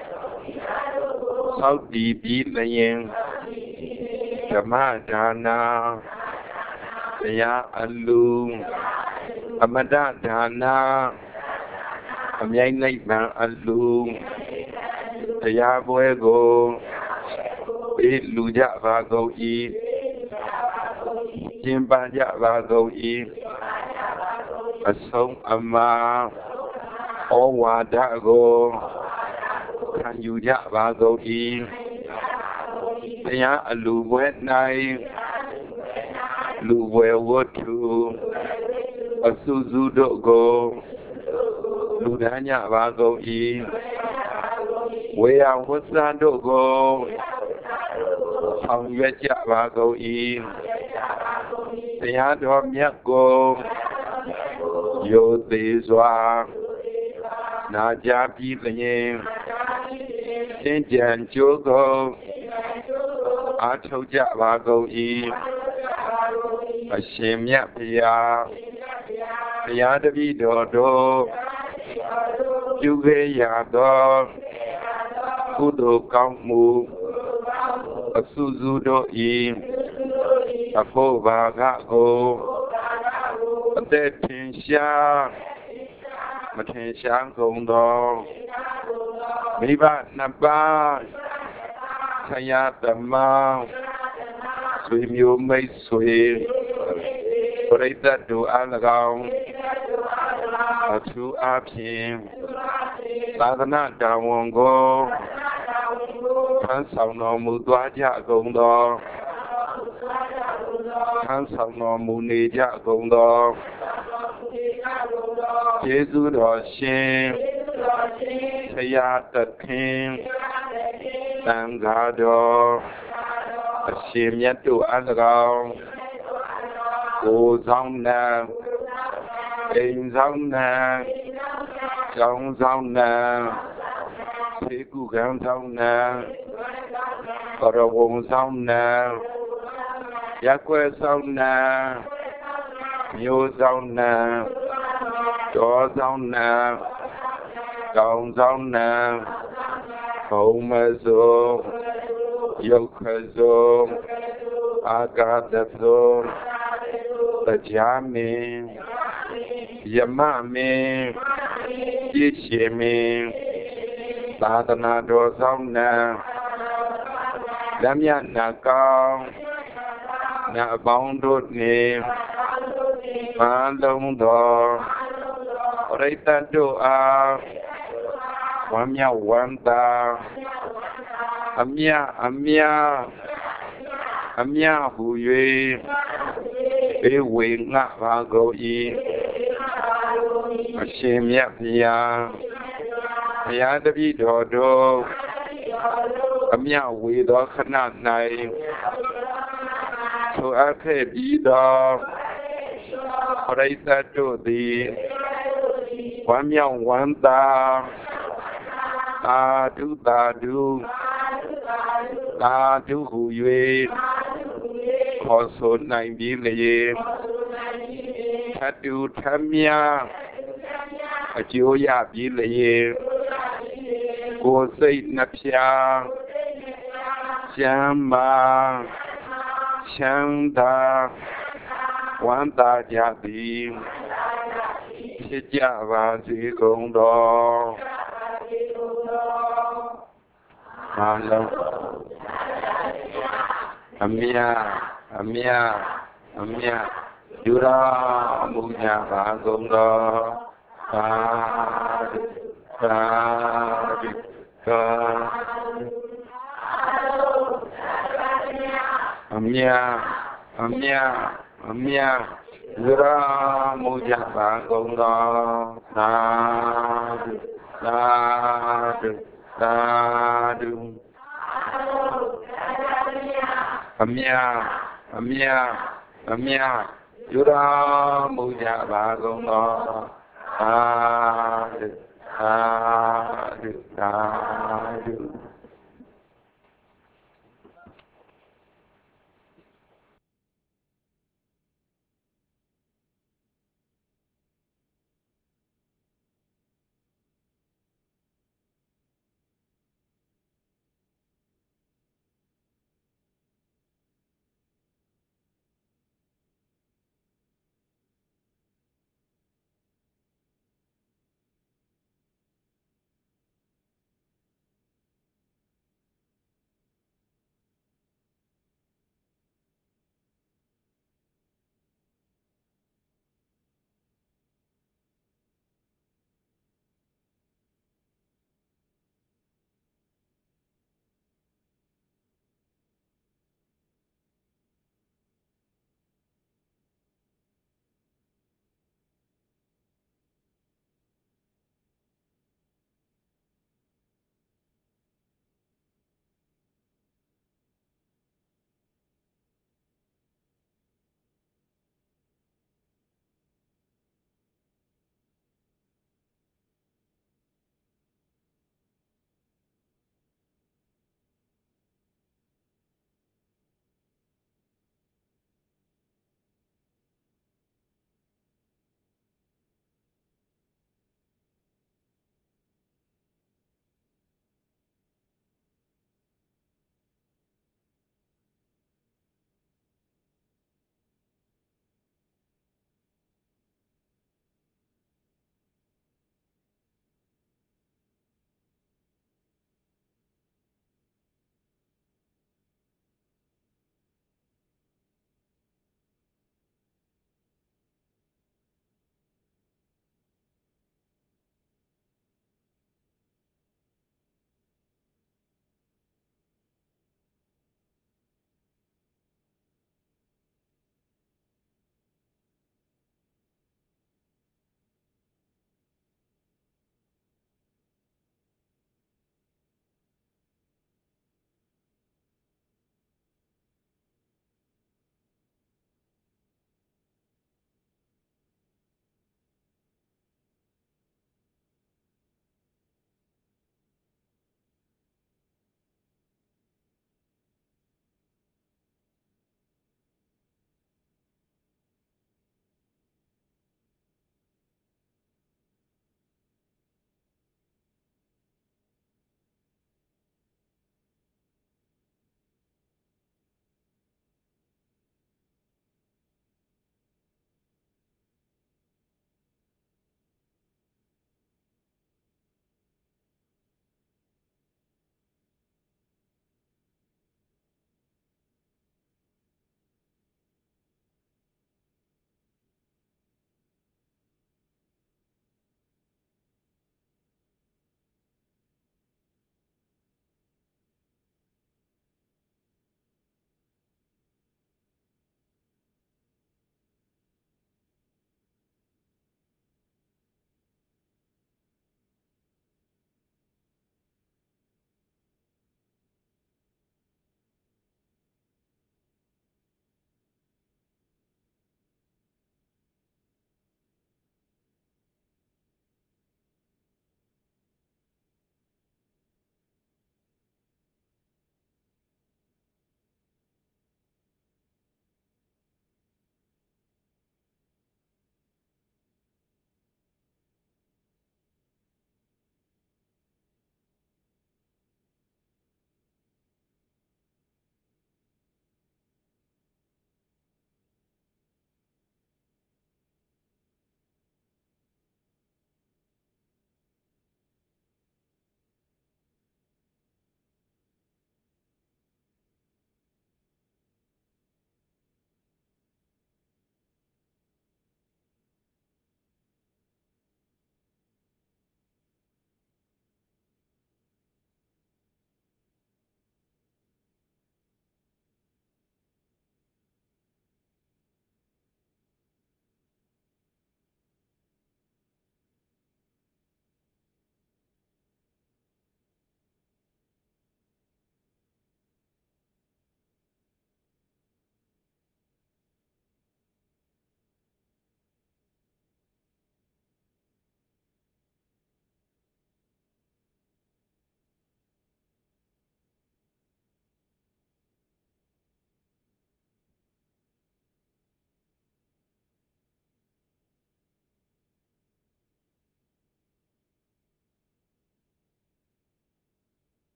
စောင့်တည်ပြီးလျင်ဓမ္မဒါနာတရားအလူအမတဒါနာအမြိုင်နိဗ္ဗာန်အလူတရားပွဲကိုပေးလူကြပါကုန်၏ကျင့်ပကြပါကုန်၏အဆုံးအမဩဝါဒကိုခံယူကြပါကုန်၏တရားအလူပွဲ၌လူပွဲဝတ္ထုအစုစုတို့ကိုလူဒန်းကြပါကုန်၏ဝေယဝဆံတို့ကိုဆောင်ရွက်ကြပါကုန်၏တရားတော်မြတ်ကိုရိုသေစွာနာကြားပြီးလျင်စင်ကြံကြိုးကိုအားထုတ်ကြပါကုန်၏အရှင်မြတ်ဘုရားတပည့်တော်တို့ပြုခဲ့ရသောကုသိုလ်ကောင်းမှုအစုစုတို့၏အဖို့ဘာကကိုအသက်ထင်ရှားမထင်ရှားကုန်သောမိဘနှစ်ပါးဆရာသမားဆွေမျိုးမိတ်ဆွေပရိသတ်တို့အား၎င်းအထူးအားဖြင့်သာသနာတော်ဝန်ကိုထမ်းဆောင်တော်မူသွားကြကုန်သောထမ်းဆောင်တော်မူနေကြကုန်သောယေရှုတော်ရှင်ဆရာသခင်သံဃာတော်အရှင်မြတ်တို့အား၎င်းကိုယ်ဆောင်နှံအိမ်ဆောင်နှံကျောင်းဆောင်နှံသေကုကံဆောင်နှံပရဝုံဆောင်နှံရက်ွယ်ဆောင်နှံမျိုးဆောင်နှံတော်ဆောင်နှံကောင်းဆောင်နှံဘုံမစိုးယုတ်ခစိုးအာဂတစိုးတရားမင်းယမမင်းပြည့်ရှင်မင်းသာသနာတော်ဆောင်နှံလက်မြတ်နာကောင်းနာပေါင်းတို့နှင့်ဘာလုံးတော်ပရိသတ်တို့အားဝမ်းမြောက်ဝမ်းသာအမြဟူ၍ဘေးဝေငှပါကုန်၏အရှင်မြတ်ဘုရားတပည့်တော်တို့အမြဝေသောခဏ၌ထိုအပ်ခဲ့ပြီးသောပရိသတ်တို့သည်ဝမ်းမြောက်ဝမ်းသာသာဓုဟူ၍ခေါ်ဆိုနိုင်ပြီးလျင်ထတူထမြအကျိုးရပြီးလျင်ကိုယ်စိတ်နှပြချမ်းသာချမ်းသာဝမ်းသာကြသည်ဖြစ်ကြပါစေကုန်သောဘာလုံးအမြယူရာမူညာပါကုန်သောသာအမြယူရမူကြပါကုန်သောသာဓုသာဓုသာဓုအမြအမြအမြယူရမူကြပါကုန်သောသာဓုသာဓုသာ